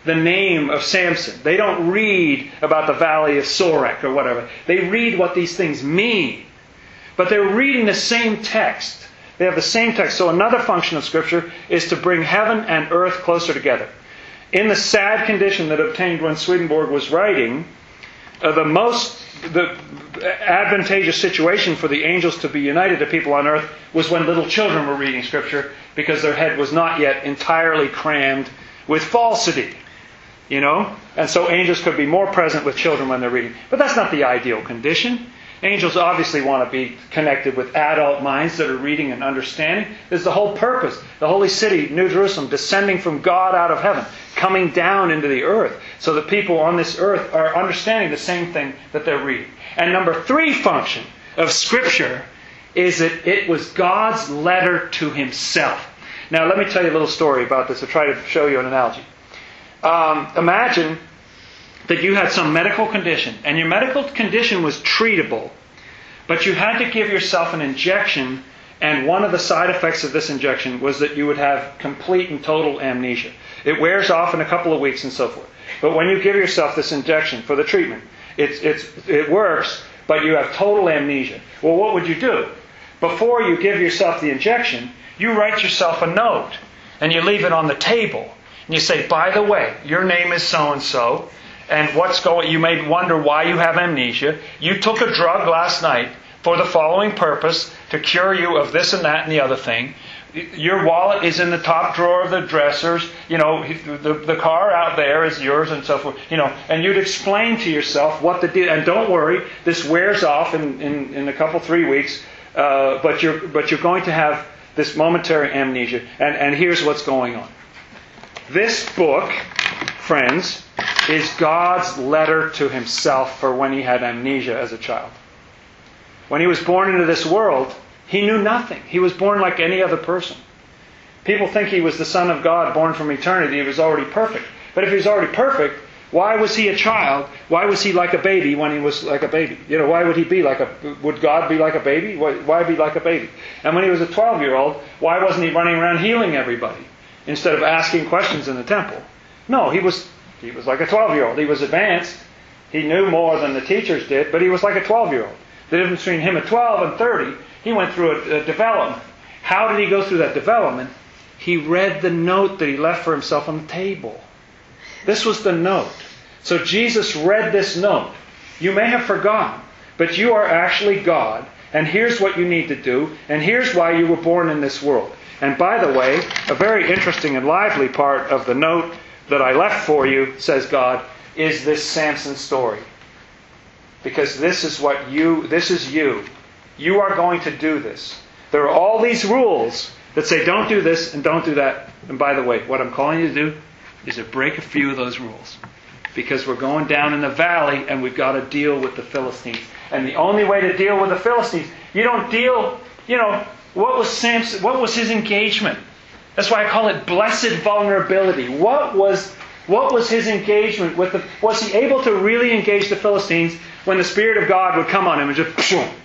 the name of Samson. They don't read about the valley of Sorek or whatever. They read what these things mean. But they're reading the same text. They have the same text. So another function of Scripture is to bring heaven and earth closer together. In the sad condition that obtained when Swedenborg was writing, the advantageous situation for the angels to be united to people on earth was when little children were reading Scripture, because their head was not yet entirely crammed with falsity. And so angels could be more present with children when they're reading. But that's not the ideal condition. Angels obviously want to be connected with adult minds that are reading and understanding. This is the whole purpose. The holy city, New Jerusalem, descending from God out of heaven, coming down into the earth, so that people on this earth are understanding the same thing that they're reading. And number 3 function of Scripture is that it was God's letter to Himself. Now let me tell you a little story about this to try to show you an analogy. Imagine that you had some medical condition, and your medical condition was treatable, but you had to give yourself an injection, and one of the side effects of this injection was that you would have complete and total amnesia. It wears off in a couple of weeks and so forth. But when you give yourself this injection for the treatment, it works, but you have total amnesia. Well, what would you do? Before you give yourself the injection, you write yourself a note, and you leave it on the table. And you say, by the way, your name is so-and-so, and you may wonder why you have amnesia. You took a drug last night for the following purpose, to cure you of this and that and the other thing. Your wallet is in the top drawer of the dressers. The car out there is yours, and so forth. And you'd explain to yourself what the deal. And don't worry, this wears off in a couple 3 weeks. But you're going to have this momentary amnesia. And here's what's going on. This book, friends, is God's letter to Himself for when He had amnesia as a child. When He was born into this world, He knew nothing. He was born like any other person. People think He was the Son of God born from eternity. He was already perfect. But if He was already perfect, why was He a child? Why was He like a baby when He was like a baby? Why would He be would God be like a baby? Why be like a baby? And when He was a 12-year-old, why wasn't He running around healing everybody instead of asking questions in the temple? No, He was like a 12-year-old. He was advanced. He knew more than the teachers did, but He was like a 12-year-old. The difference between Him at 12 and 30, He went through a development. How did He go through that development? He read the note that He left for Himself on the table. This was the note. So Jesus read this note. You may have forgotten, but you are actually God, and here's what you need to do, and here's why you were born in this world. And by the way, a very interesting and lively part of the note that I left for you, says God, is this Samson story. Because this is you. You are going to do this. There are all these rules that say don't do this and don't do that. And by the way, what I'm calling you to do is to break a few of those rules. Because we're going down in the valley and we've got to deal with the Philistines. And the only way to deal with the Philistines, you don't deal, what was Samson? What was his engagement? That's why I call it blessed vulnerability. What was his engagement with was he able to really engage the Philistines when the Spirit of God would come on him and just...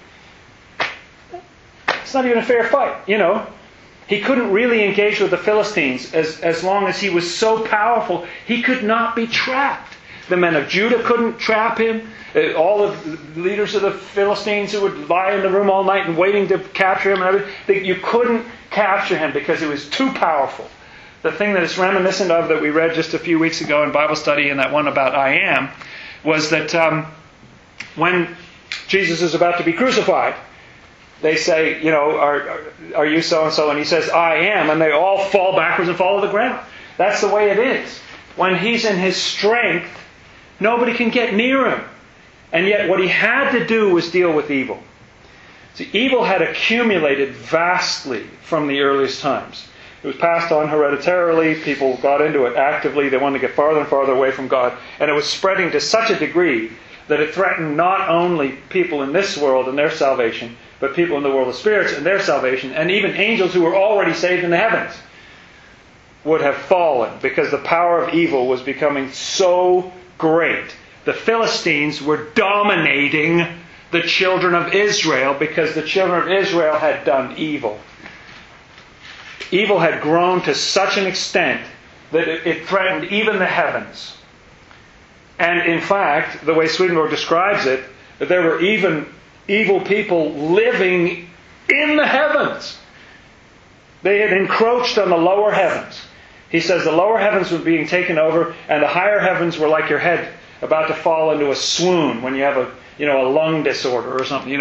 It's not even a fair fight, He couldn't really engage with the Philistines as long as he was so powerful. He could not be trapped. The men of Judah couldn't trap him. All of the leaders of the Philistines who would lie in the room all night and waiting to capture him and everything, you couldn't capture him because he was too powerful. The thing that is reminiscent of that we read just a few weeks ago in Bible study, and that one about I am, was that when Jesus is about to be crucified, they say, are you so-and-so? And He says, I am. And they all fall backwards and fall to the ground. That's the way it is. When He's in His strength, nobody can get near Him. And yet what He had to do was deal with evil. See, evil had accumulated vastly from the earliest times. It was passed on hereditarily. People got into it actively. They wanted to get farther and farther away from God. And it was spreading to such a degree that it threatened not only people in this world and their salvation, but people in the world of spirits and their salvation, and even angels who were already saved in the heavens would have fallen because the power of evil was becoming so great. The Philistines were dominating the children of Israel because the children of Israel had done evil. Evil had grown to such an extent that it threatened even the heavens. And in fact, the way Swedenborg describes it, that there were even evil people living in the heavens. They had encroached on the lower heavens. He says the lower heavens were being taken over, and the higher heavens were like your head about to fall into a swoon when you have a lung disorder or something.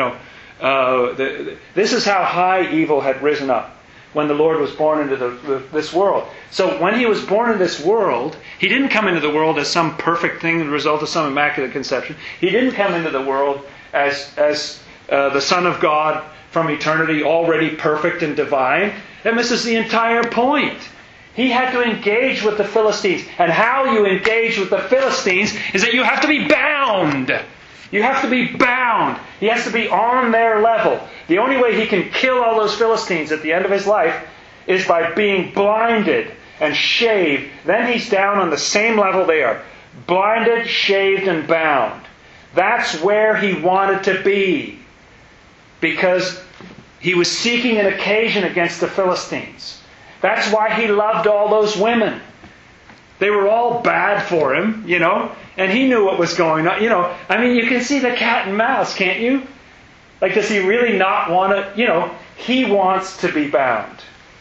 This is how high evil had risen up when the Lord was born into this world. So when He was born in this world, He didn't come into the world as some perfect thing, the result of some immaculate conception. He didn't come into the world as the Son of God from eternity, already perfect and divine. And this is the entire point. He had to engage with the Philistines. And how you engage with the Philistines is that you have to be bound. You have to be bound. He has to be on their level. The only way he can kill all those Philistines at the end of his life is by being blinded and shaved. Then he's down on the same level they are. Blinded, shaved, and bound. That's where he wanted to be. Because he was seeking an occasion against the Philistines. That's why he loved all those women. They were all bad for him, and he knew what was going on. You can see the cat and mouse, can't you? Like, does he really not want to, he wants to be bound.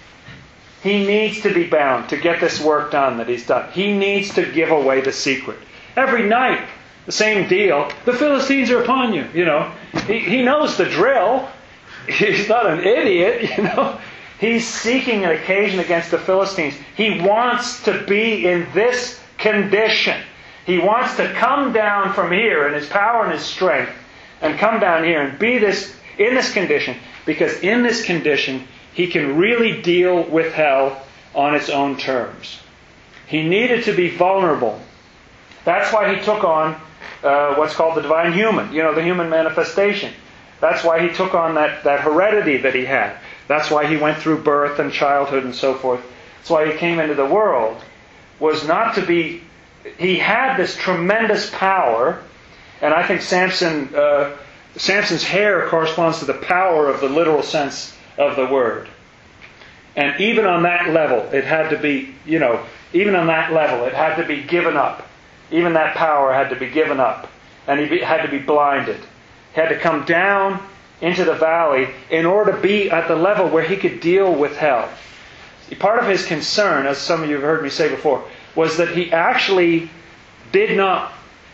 He needs to be bound to get this work done that he's done. He needs to give away the secret. Every night, the same deal. The Philistines are upon you, He knows the drill. He's not an idiot, He's seeking an occasion against the Philistines. He wants to be in this condition. He wants to come down from here in his power and his strength and come down here and be in this condition, because in this condition he can really deal with hell on its own terms. He needed to be vulnerable. That's why he took on what's called the divine human, the human manifestation. That's why he took on that heredity that he had. That's why he went through birth and childhood and so forth. That's why he came into the world, was not to be... He had this tremendous power, and I think Samson's hair corresponds to the power of the literal sense of the word. And even on that level, it had to be, even on that level, it had to be given up. Even that power had to be given up. And he had to be blinded. He had to come down into the valley in order to be at the level where he could deal with hell. Part of his concern, as some of you have heard me say before, was that he actually did not...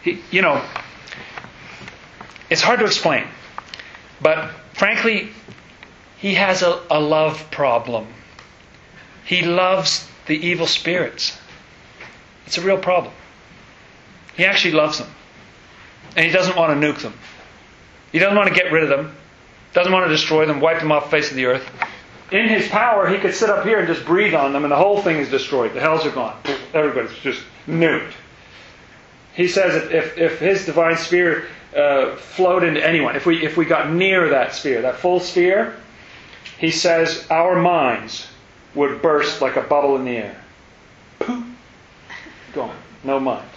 it's hard to explain. But frankly, he has a love problem. He loves the evil spirits. It's a real problem. He actually loves them. And he doesn't want to nuke them. He doesn't want to get rid of them. Doesn't want to destroy them, wipe them off the face of the earth. In his power, he could sit up here and just breathe on them and the whole thing is destroyed. The hells are gone. Everybody's just nuked. He says that if his divine sphere flowed into anyone, if we got near that sphere, that full sphere, he says our minds would burst like a bubble in the air. Poof! Gone. No mind.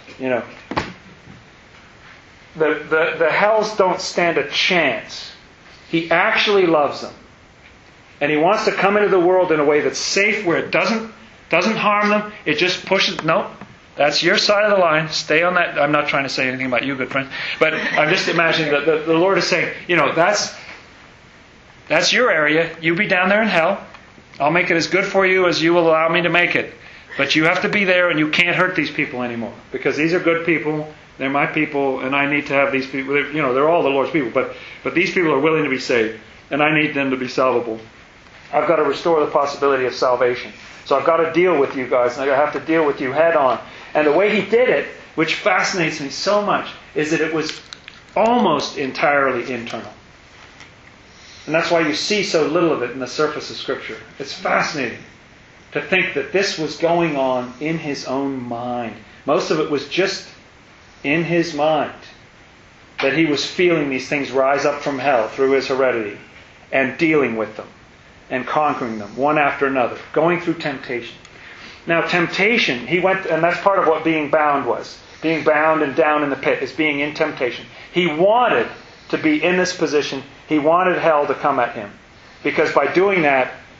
The hells don't stand a chance. He actually loves them. And he wants to come into the world in a way that's safe, where it doesn't harm them. It just pushes... No, that's your side of the line. Stay on that. I'm not trying to say anything about you, good friend. But I'm just imagining that the Lord is saying, that's your area. You be down there in hell. I'll make it as good for you as you will allow me to make it. But you have to be there, and you can't hurt these people anymore. Because these are good people. They're my people, and I need to have these people. They're all the Lord's people. But these people are willing to be saved. And I need them to be salvable. I've got to restore the possibility of salvation. So I've got to deal with you guys, and I have to deal with you head on. And the way he did it, which fascinates me so much, is that it was almost entirely internal. And that's why you see so little of it in the surface of Scripture. It's fascinating to think that this was going on in his own mind. Most of it was just in his mind. That he was feeling these things rise up from hell through his heredity and dealing with them and conquering them one after another, going through temptation. Now, temptation, he went, and that's part of what being bound was. Being bound and down in the pit is being in temptation. He wanted to be in this position. He wanted hell to come at him. Because by doing that,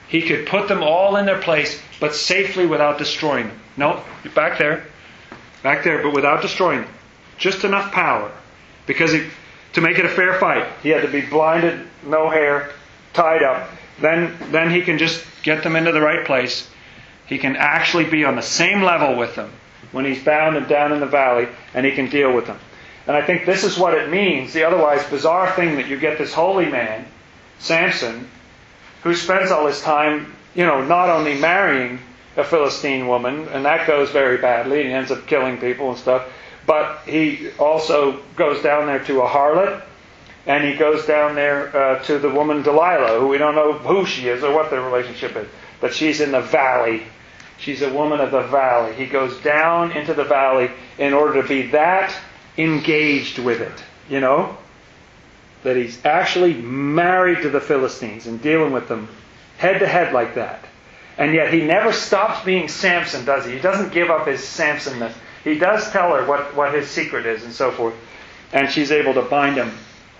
he could put them all in their place, but safely without destroying them. No, back there, but without destroying them. Just enough power. Because to make it a fair fight, he had to be blinded, no hair, tied up. Then he can just get them into the right place. He can actually be on the same level with them when he's bound and down in the valley, and he can deal with them. And I think this is what it means, the otherwise bizarre thing that you get this holy man, Samson, who spends all his time, not only marrying a Philistine woman, and that goes very badly, and he ends up killing people and stuff, but he also goes down there to a harlot, and he goes down there to the woman Delilah, who we don't know who she is or what their relationship is, but she's in the valley. She's a woman of the valley. He goes down into the valley in order to be that engaged with it, that he's actually married to the Philistines and dealing with them head to head like that. And yet he never stops being Samson, does he? He doesn't give up his Samsonness. He does tell her what his secret is and so forth. And she's able to bind him.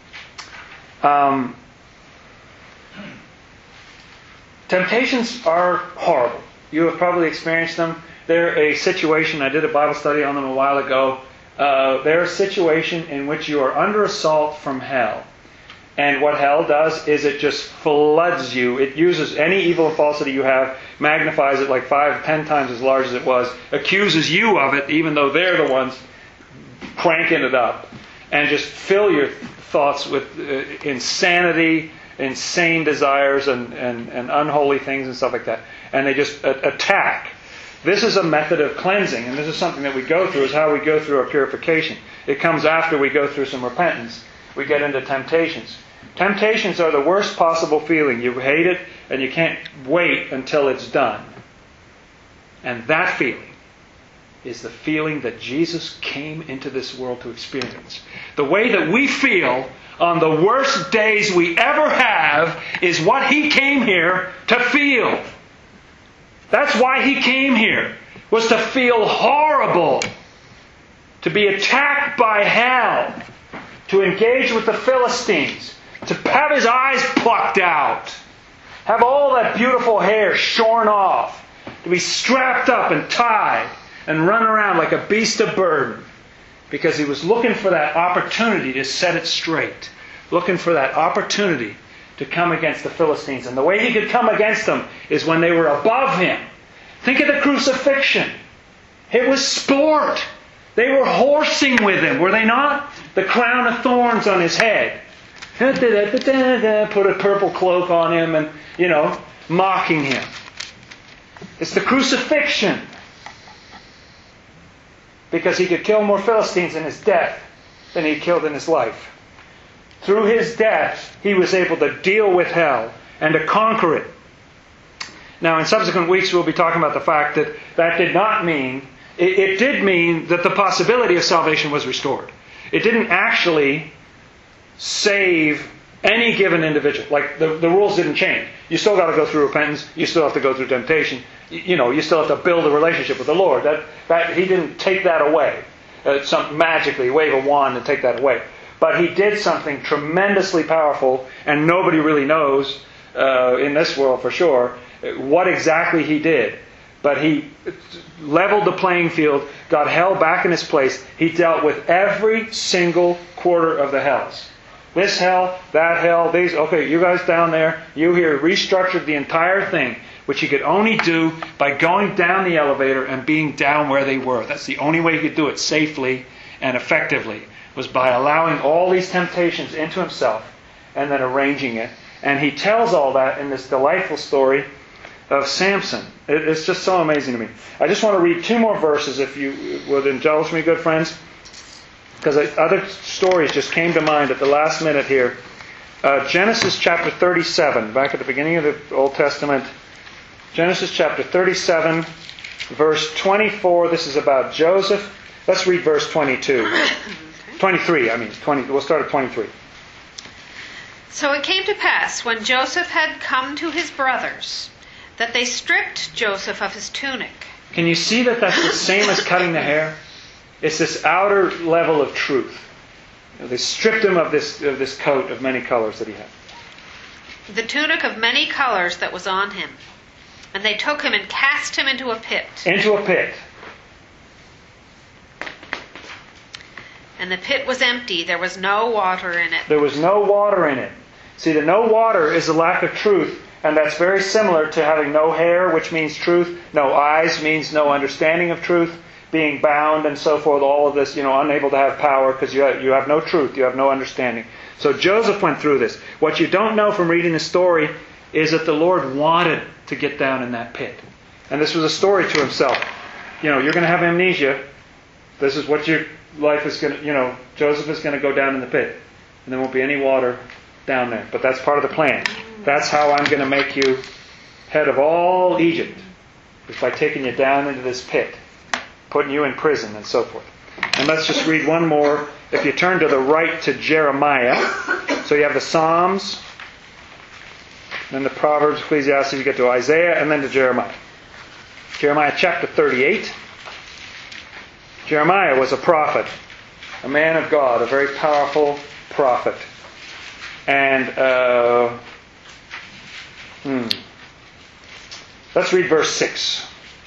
Temptations are horrible. You have probably experienced them. They're a situation, I did a Bible study on them a while ago. They're a situation in which you are under assault from hell. And what hell does is it just floods you. It uses any evil and falsity you have, magnifies it like 5, 10 times as large as it was, accuses you of it, even though they're the ones cranking it up, and just fill your thoughts with insanity, insane desires, and unholy things and stuff like that. And they just attack. This is a method of cleansing, and this is something that we go through, is how we go through our purification. It comes after we go through some repentance. We get into temptations. Temptations are the worst possible feeling. You hate it, and you can't wait until it's done. And that feeling is the feeling that Jesus came into this world to experience. The way that we feel on the worst days we ever have is what He came here to feel. That's why He came here, was to feel horrible, to be attacked by hell, to engage with the Philistines, to have his eyes plucked out, have all that beautiful hair shorn off, to be strapped up and tied and run around like a beast of burden, because he was looking for that opportunity to set it straight, looking for that opportunity to come against the Philistines. And the way he could come against them is when they were above him. Think of the crucifixion. It was sport. They were horsing with him, were they not? The crown of thorns on his head. Put a purple cloak on him and, mocking him. It's the crucifixion. Because he could kill more Philistines in his death than he killed in his life. Through his death, he was able to deal with hell and to conquer it. Now, in subsequent weeks, we'll be talking about the fact that did not mean, it did mean that the possibility of salvation was restored. It didn't actually save any given individual. Like, the rules didn't change. You still got to go through repentance. You still have to go through temptation. You still have to build a relationship with the Lord. That He didn't take that away. Magically wave a wand and take that away. But He did something tremendously powerful, and nobody really knows in this world for sure what exactly He did. But He leveled the playing field, got hell back in its place. He dealt with every single quarter of the hells. This hell, that hell, these, okay, you guys down there, you here, restructured the entire thing, which He could only do by going down the elevator and being down where they were. That's the only way He could do it safely and effectively, was by allowing all these temptations into Himself and then arranging it. And He tells all that in this delightful story of Samson. It's just so amazing to me. I just want to read 2 more verses, if you would indulge me, good friends, because other stories just came to mind at the last minute here. Genesis chapter 37, back at the beginning of the Old Testament. Genesis chapter 37, verse 24. This is about Joseph. Let's read verse 22. 23, I mean. We'll start at 23. So it came to pass, when Joseph had come to his brothers, that they stripped Joseph of his tunic. Can you see that that's the same as cutting the hair? It's this outer level of truth. They stripped him of this coat of many colors that he had. the tunic of many colors that was on him. And they took him and cast him into a pit. Into a pit. And the pit was empty. There was no water in it. There was no water in it. See, the no water is a lack of truth. And that's very similar to having no hair, which means truth. No eyes means no understanding of truth. Being bound and so forth. All of this, unable to have power because you have no truth. You have no understanding. So Joseph went through this. What you don't know from reading the story is that the Lord wanted to get down in that pit. And this was a story to himself. You're going to have amnesia. This is what your life is going to, Joseph is going to go down in the pit. And there won't be any water down there. But that's part of the plan. That's how I'm going to make you head of all Egypt. Is by taking you down into this pit. Putting you in prison and so forth. And let's just read one more. If you turn to the right to Jeremiah. So you have the Psalms. Then the Proverbs, Ecclesiastes, you get to Isaiah, and then to Jeremiah. Jeremiah chapter 38. Jeremiah was a prophet, a man of God, a very powerful prophet. And let's read verse 6.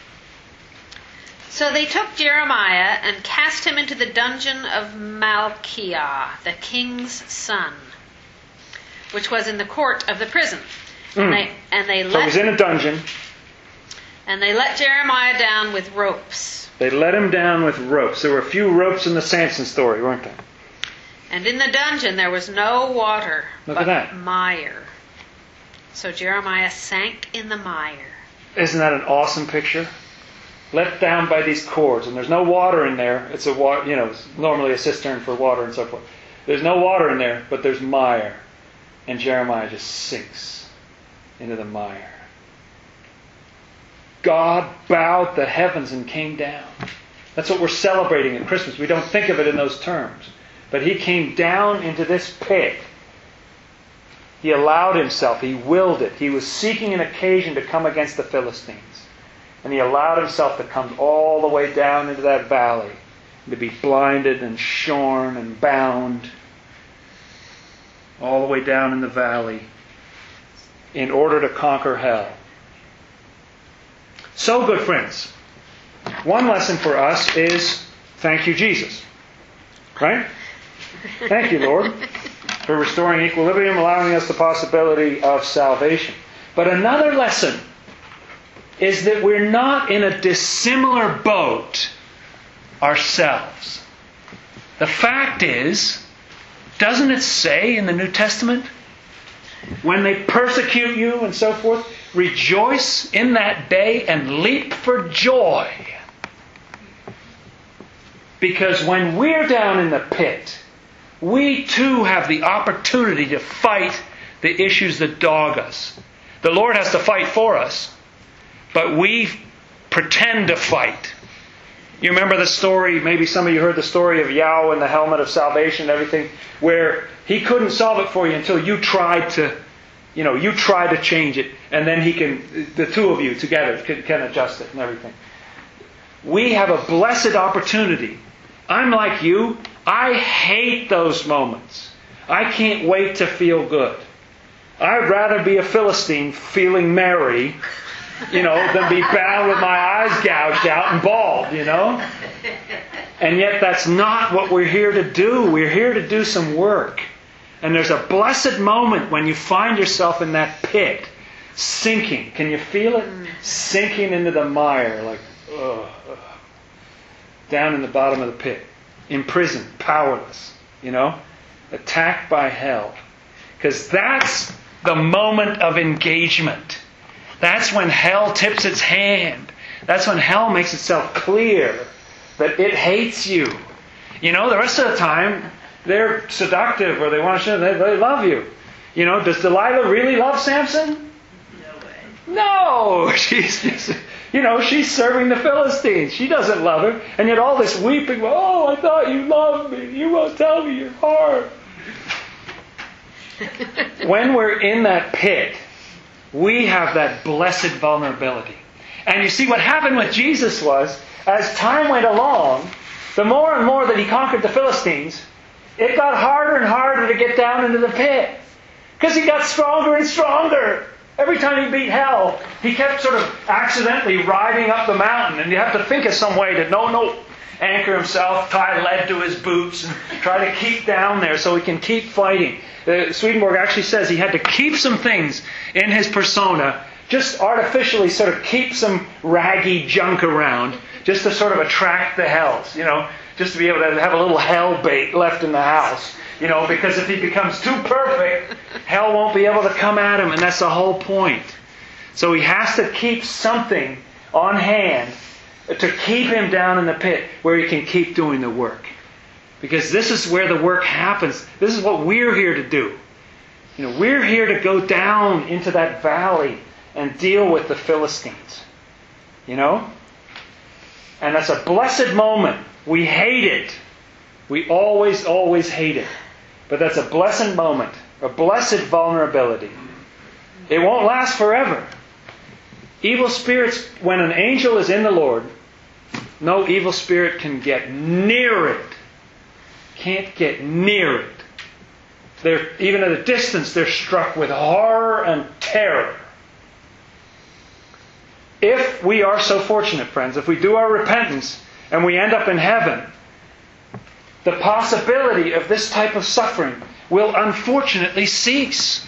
So they took Jeremiah and cast him into the dungeon of Malchiah, the king's son, which was in the court of the prison. So he was in a dungeon. And they let Jeremiah down with ropes. They let him down with ropes. There were a few ropes in the Samson story, weren't there? And in the dungeon there was no water, but mire. So Jeremiah sank in the mire. Isn't that an awesome picture? Let down by these cords, and there's no water in there. It's it's normally a cistern for water and so forth. There's no water in there, but there's mire. And Jeremiah just sinks into the mire. God bowed the heavens and came down. That's what we're celebrating at Christmas. We don't think of it in those terms. But He came down into this pit. He allowed Himself. He willed it. He was seeking an occasion to come against the Philistines. And He allowed Himself to come all the way down into that valley. To be blinded and shorn and bound. All the way down in the valley. In order to conquer hell. So, good friends, one lesson for us is thank you, Jesus. Right? Thank you, Lord, for restoring equilibrium, allowing us the possibility of salvation. But another lesson is that we're not in a dissimilar boat ourselves. The fact is, doesn't it say in the New Testament, when they persecute you and so forth, rejoice in that day and leap for joy. Because when we're down in the pit, we too have the opportunity to fight the issues that dog us. The Lord has to fight for us, but we pretend to fight. You remember the story, maybe some of you heard the story of Yao and the helmet of salvation and everything, where He couldn't solve it for you until you tried to change it, and then the two of you together can adjust it and everything. We have a blessed opportunity. I'm like you. I hate those moments. I can't wait to feel good. I'd rather be a Philistine feeling merry, than be bound with my eyes gouged out and bald, And yet that's not what we're here to do. We're here to do some work. And there's a blessed moment when you find yourself in that pit, sinking. Can you feel it? Sinking into the mire, like, down in the bottom of the pit. Imprisoned, powerless, attacked by hell. Because that's the moment of engagement. That's when hell tips its hand. That's when hell makes itself clear that it hates you. The rest of the time, they're seductive or they want to show they love you. Does Delilah really love Samson? No way. No! She's just, she's serving the Philistines. She doesn't love him. And yet all this weeping, oh, I thought you loved me. You won't tell me your heart. When we're in that pit, we have that blessed vulnerability. And you see what happened with Jesus was, as time went along, the more and more that He conquered the Philistines, it got harder and harder to get down into the pit. Because he got stronger and stronger. Every time he beat hell, he kept sort of accidentally riding up the mountain. And you have to think of some way to anchor himself, tie lead to his boots, and try to keep down there so he can keep fighting. Swedenborg actually says he had to keep some things in his persona, just artificially sort of keep some raggy junk around, just to sort of attract the hells, just to be able to have a little hell bait left in the house. Because if he becomes too perfect, hell won't be able to come at him, and that's the whole point. So he has to keep something on hand to keep him down in the pit where he can keep doing the work. Because this is where the work happens. This is what we're here to do. We're here to go down into that valley and deal with the Philistines. And that's a blessed moment. We hate it. We always, always hate it. But that's a blessed moment. A blessed vulnerability. It won't last forever. Evil spirits, when an angel is in the Lord, no evil spirit can get near it. Can't get near it. Even at a distance, they're struck with horror and terror. If we are so fortunate, friends, if we do our repentance and we end up in heaven, the possibility of this type of suffering will unfortunately cease.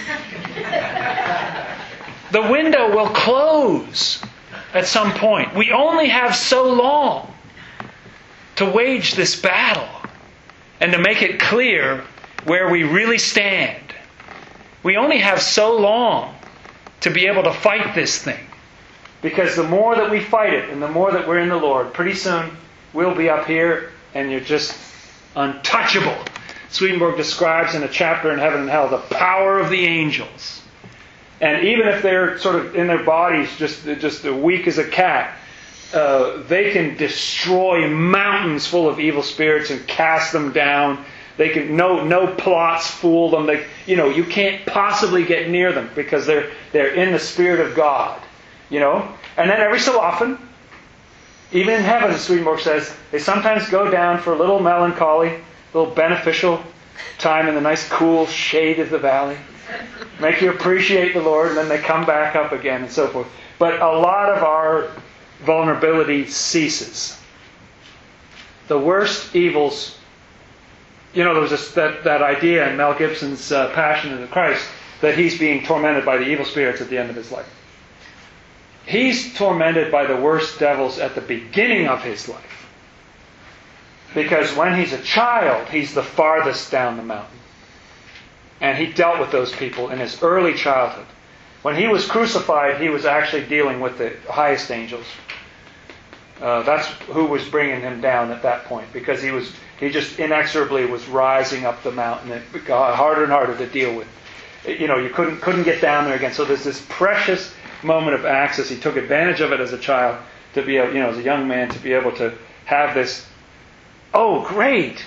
The window will close at some point. We only have so long to wage this battle and to make it clear where we really stand. We only have so long to be able to fight this thing. Because the more that we fight it and the more that we're in the Lord, pretty soon we'll be up here and you're just untouchable. Swedenborg describes in a chapter in Heaven and Hell the power of the angels. And even if they're sort of in their bodies just as weak as a cat, they can destroy mountains full of evil spirits and cast them down. They can no plots fool them. You can't possibly get near them because they're in the Spirit of God. And then every so often, even in heaven, Swedenborg says, they sometimes go down for a little melancholy, a little beneficial time in the nice cool shade of the valley. Make you appreciate the Lord, and then they come back up again and so forth. But a lot of our vulnerability ceases. The worst evils, there was that idea in Mel Gibson's Passion of the Christ that he's being tormented by the evil spirits at the end of his life. He's tormented by the worst devils at the beginning of his life. Because when he's a child, he's the farthest down the mountain. And he dealt with those people in his early childhood. When he was crucified, he was actually dealing with the highest angels. That's who was bringing him down at that point. Because he just inexorably was rising up the mountain. It got harder and harder to deal with. You couldn't get down there again. So there's this precious moment of access. He took advantage of it as a child to be able, as a young man, to be able to have this, oh, great,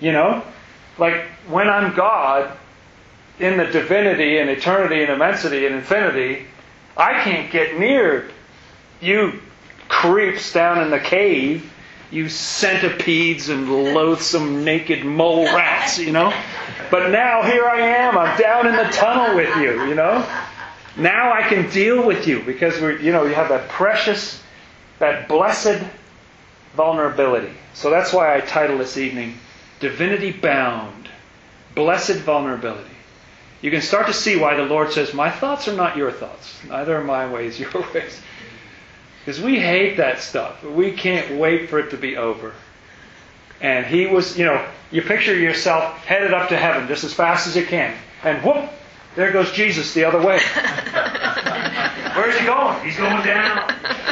like when I'm God, in the divinity and eternity and immensity and infinity, I can't get near you creeps down in the cave, you centipedes and loathsome naked mole rats, But now here I am, I'm down in the tunnel with you, Now I can deal with you because you have that precious, that blessed vulnerability. So that's why I title this evening, Divinity Bound, Blessed Vulnerability. You can start to see why the Lord says, my thoughts are not your thoughts. Neither are my ways your ways. Because we hate that stuff. We can't wait for it to be over. And he was, you picture yourself headed up to heaven just as fast as you can. And whoop, there goes Jesus the other way. Where's he going? He's going down.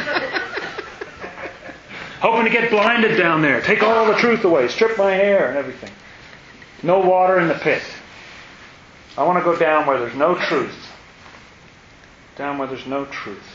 Hoping to get blinded down there. Take all the truth away. Strip my hair and everything. No water in the pit. I want to go down where there's no truth. Down where there's no truth.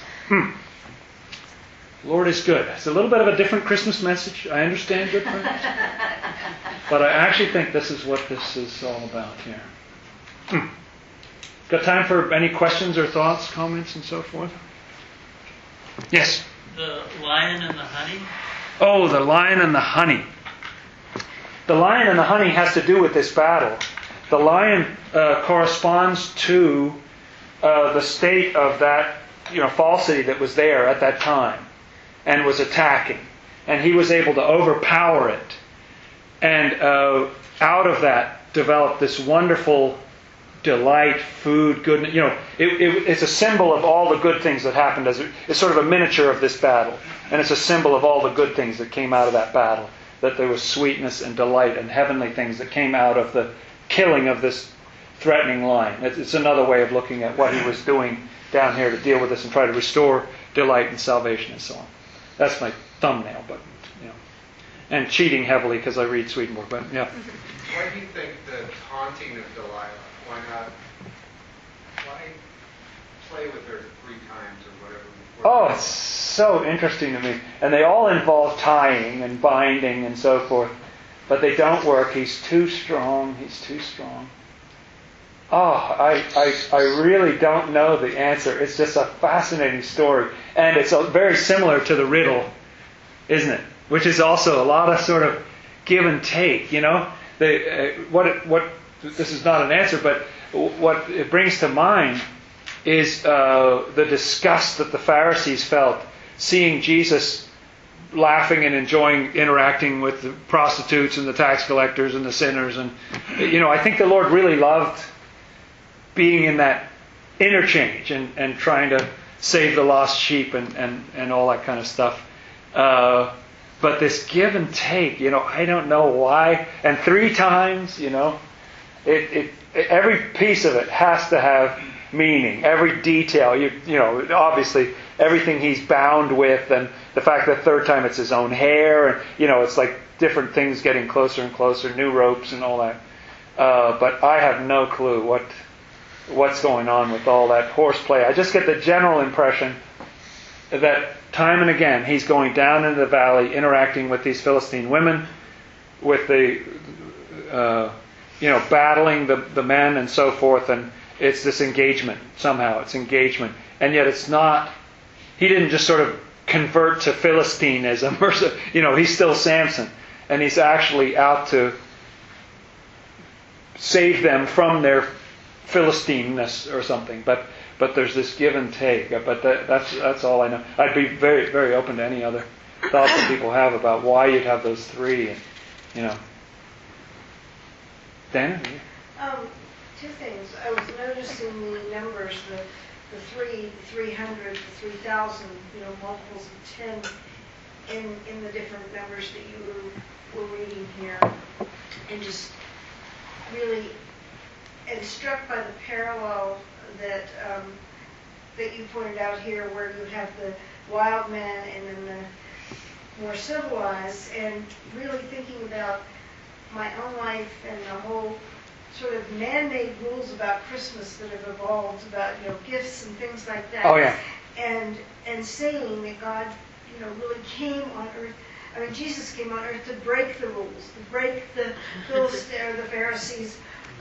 Lord is good. It's a little bit of a different Christmas message. I understand, good friends. But I actually think this is what this is all about here. Got time for any questions or thoughts, comments, and so forth? Yes? The lion and the honey? Oh, the lion and the honey. The lion and the honey has to do with this battle. The lion corresponds to the state of that falsity that was there at that time and was attacking. And he was able to overpower it. And out of that developed this wonderful delight, food, goodness. It's a symbol of all the good things that happened. It's sort of a miniature of this battle. And it's a symbol of all the good things that came out of that battle. That there was sweetness and delight and heavenly things that came out of the killing of this threatening lion. It's another way of looking at what he was doing down here to deal with this and try to restore delight and salvation and so on. That's my thumbnail, but and cheating heavily because I read Swedenborg. But yeah. Why do you think the taunting of Delilah? Why play with her 3 times or whatever? Oh, it's so interesting to me. And they all involve tying and binding and so forth. But they don't work. He's too strong. He's too strong. Oh, I really don't know the answer. It's just a fascinating story. And it's very similar to the riddle, isn't it? Which is also a lot of sort of give and take, this is not an answer, but what it brings to mind is the disgust that the Pharisees felt seeing Jesus laughing and enjoying interacting with the prostitutes and the tax collectors and the sinners. And, I think the Lord really loved being in that interchange and trying to save the lost sheep and all that kind of stuff. But this give and take, I don't know why. And 3 times, every piece of it has to have meaning. Every detail, obviously everything he's bound with, and the fact that 3rd time it's his own hair, and it's like different things getting closer and closer, new ropes and all that. But I have no clue what's going on with all that horseplay. I just get the general impression that time and again he's going down into the valley, interacting with these Philistine women, with the battling the men and so forth, and it's this engagement somehow. It's engagement, and yet it's not. He didn't just sort of convert to Philistinism, he's still Samson, and he's actually out to save them from their Philistineness or something. But there's this give and take. But that's all I know. I'd be very, very open to any other thoughts that people have about why you'd have those 3. And, Dana? 2 things. I was noticing the numbers, the 300, the 3,000, multiples of 10 in the different numbers that you were reading here, and just really and struck by the parallel that you pointed out here, where you have the wild men and then the more civilized, and really thinking about my own life and the whole sort of man-made rules about Christmas that have evolved about gifts and things like that. Oh yeah. And saying that God really came on earth. I mean, Jesus came on earth to break the rules, to break the Pharisees,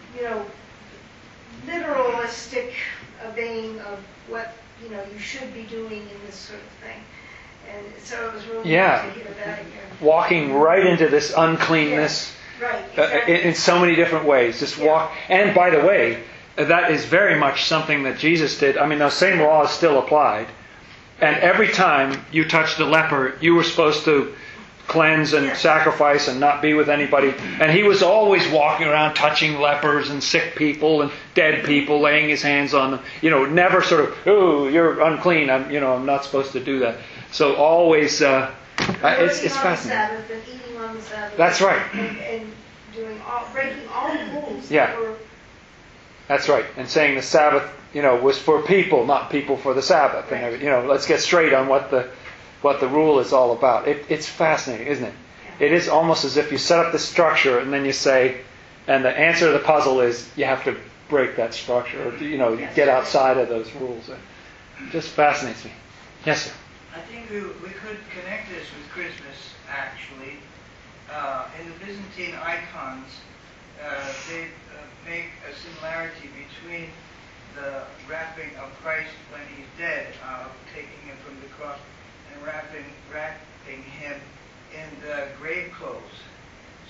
literalistic obeying of what you should be doing in this sort of thing. And so it was really nice to hear that again. Walking right into this uncleanness. Right, exactly. In so many different ways. Just walk. And by the way, that is very much something that Jesus did. I mean, those same laws still applied. And every time you touched a leper, you were supposed to cleanse and sacrifice and not be with anybody. And he was always walking around touching lepers and sick people and dead people, laying his hands on them. Never sort of, oh, you're unclean. I'm not supposed to do that. So always, it's fascinating. Sabbath and eating on the Sabbath. That's right. And breaking all the rules. Yeah. That's right. And saying the Sabbath, was for people, not people for the Sabbath. Right. And let's get straight on what the rule is all about. It's fascinating, isn't it? Yeah. It is almost as if you set up the structure and then you say, and the answer to the puzzle is you have to break that structure, or get outside of those rules. It just fascinates me. Yes, sir. I think we could connect this with Christmas, actually. In the Byzantine icons, they make a similarity between the wrapping of Christ when he's dead, taking him from the cross, and wrapping him in the grave clothes.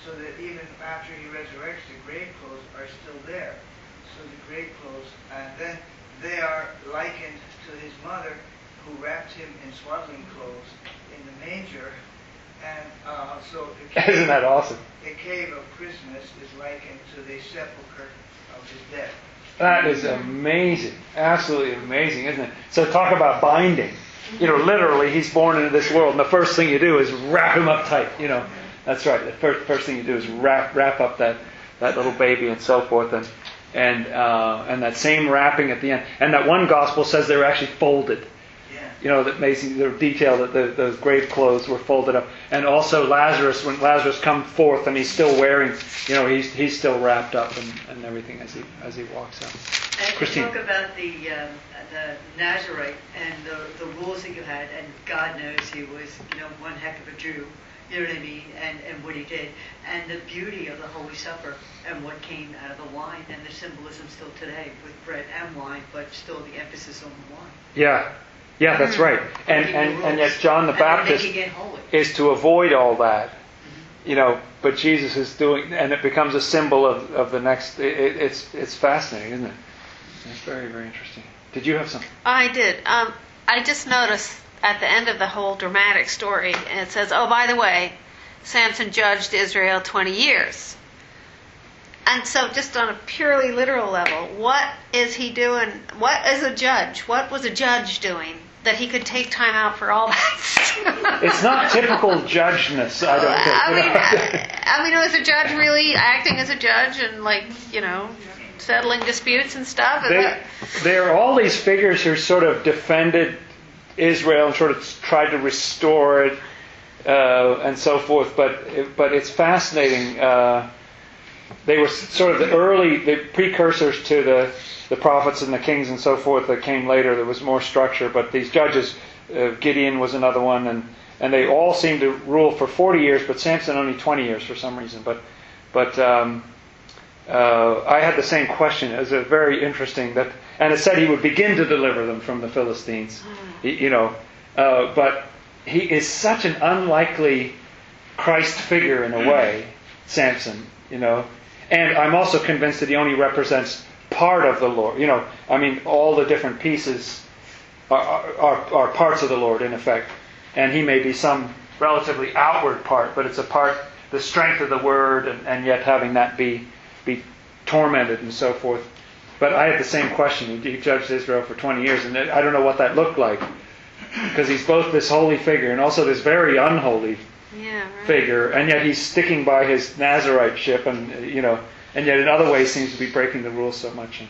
so that even after he resurrects, the grave clothes are still there. So the grave clothes, and then they are likened to his mother, who wrapped him in swaddling clothes in the manger. And so Isn't that awesome? the cave of Christmas is likened to the sepulcher of his death. That is amazing. Absolutely amazing, isn't it? So talk about binding. Literally, he's born into this world, and the first thing you do is wrap him up tight. That's right. The first thing you do is wrap up that little baby and so forth, and that same wrapping at the end. And that one gospel says they were actually folded. That amazing the detail that those grave clothes were folded up. And also Lazarus, when Lazarus comes forth and he's still wearing, he's still wrapped up and everything as he walks out. And Christine. talk about the Nazarite and the rules that you had, and God knows he was, one heck of a Jew. You know what I mean? And what he did. And the beauty of the Holy Supper and what came out of the wine, and the symbolism still today with bread and wine, but still the emphasis on the wine. Yeah, that's right. And yet John the Baptist is to avoid all that. But Jesus is doing, and it becomes a symbol of the next. It's fascinating, isn't it? It's very, very interesting. Did you have something? I did. I just noticed at the end of the whole dramatic story, and it says, oh, by the way, Samson judged Israel 20 years. And so just on a purely literal level, what is he doing? What is a judge? What was a judge doing that he could take time out for all that? It's not typical judgeness, I don't think. I mean, was a judge really acting as a judge and settling disputes and stuff? There are all these figures who sort of defended Israel and sort of tried to restore it and so forth. But it's fascinating. They were sort of the precursors to the prophets and the kings and so forth that came later. There was more structure, but these judges, Gideon was another one, and they all seemed to rule for 40 years, but Samson only 20 years for some reason. But I had the same question. It was very interesting and it said he would begin to deliver them from the Philistines. But he is such an unlikely Christ figure in a way, Samson. And I'm also convinced that he only represents part of the Lord. All the different pieces are parts of the Lord in effect, and he may be some relatively outward part, but it's a part, the strength of the Word, and yet having that be tormented and so forth. But I had the same question. He judged Israel for 20 years, and I don't know what that looked like, because he's both this holy figure and also this very unholy figure, and yet he's sticking by his Nazarite-ship, and yet in other ways seems to be breaking the rules so much.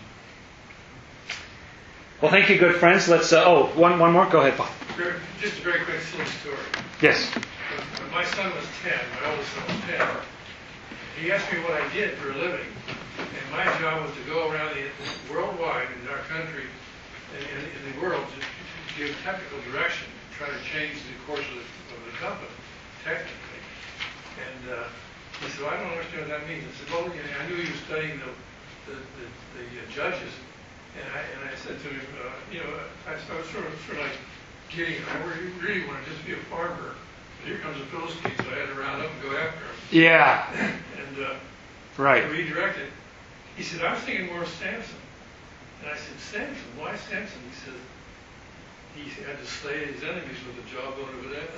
Well, thank you, good friends. Let's. One more. Go ahead, Paul. Just a very quick silly story. Yes. When my son was 10, my oldest son was 10, he asked me what I did for a living, and my job was to go around worldwide in our country and in the world to give technical direction, try to change the course of the company. Technically. And he said, I don't understand what that means. I said, well, I knew he was studying the judges. And I said to him, I was sort of like getting, I really want to just be a farmer. But here comes a Philistine, so I had to round up and go after him. Yeah. And right. redirected. He said, I was thinking more of Samson. And I said, Samson? Why Samson? He said, he had to slay his enemies with a jawbone of an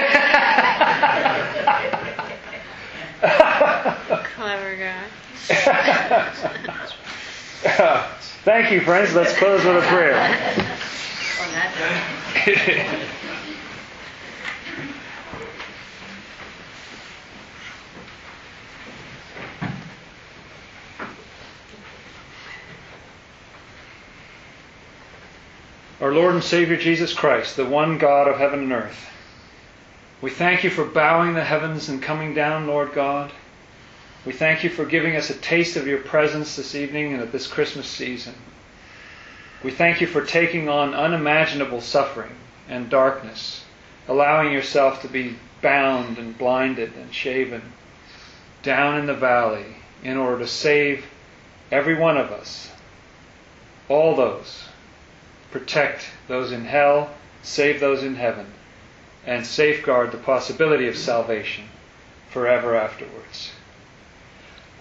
ass. Clever guy. Thank you, friends. Let's close with a prayer. On that note. Our Lord and Savior Jesus Christ, the one God of heaven and earth, we thank you for bowing the heavens and coming down, Lord God. We thank you for giving us a taste of your presence this evening and at this Christmas season. We thank you for taking on unimaginable suffering and darkness, allowing yourself to be bound and blinded and shaven down in the valley in order to save every one of us, all those, protect those in hell, save those in heaven, and safeguard the possibility of salvation forever afterwards.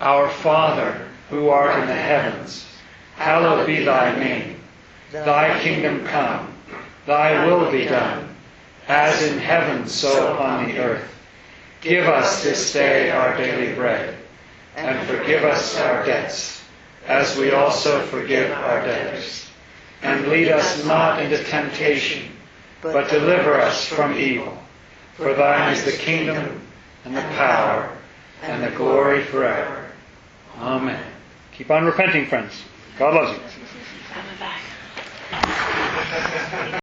Our Father, who art in the heavens, hallowed be thy name. Thy kingdom come, thy will be done, as in heaven so upon the earth. Give us this day our daily bread, and forgive us our debts, as we also forgive our debtors. And lead us not into temptation, but deliver us from evil. For thine is the kingdom, and the power, and the glory forever. Amen. Keep on repenting, friends. God loves you.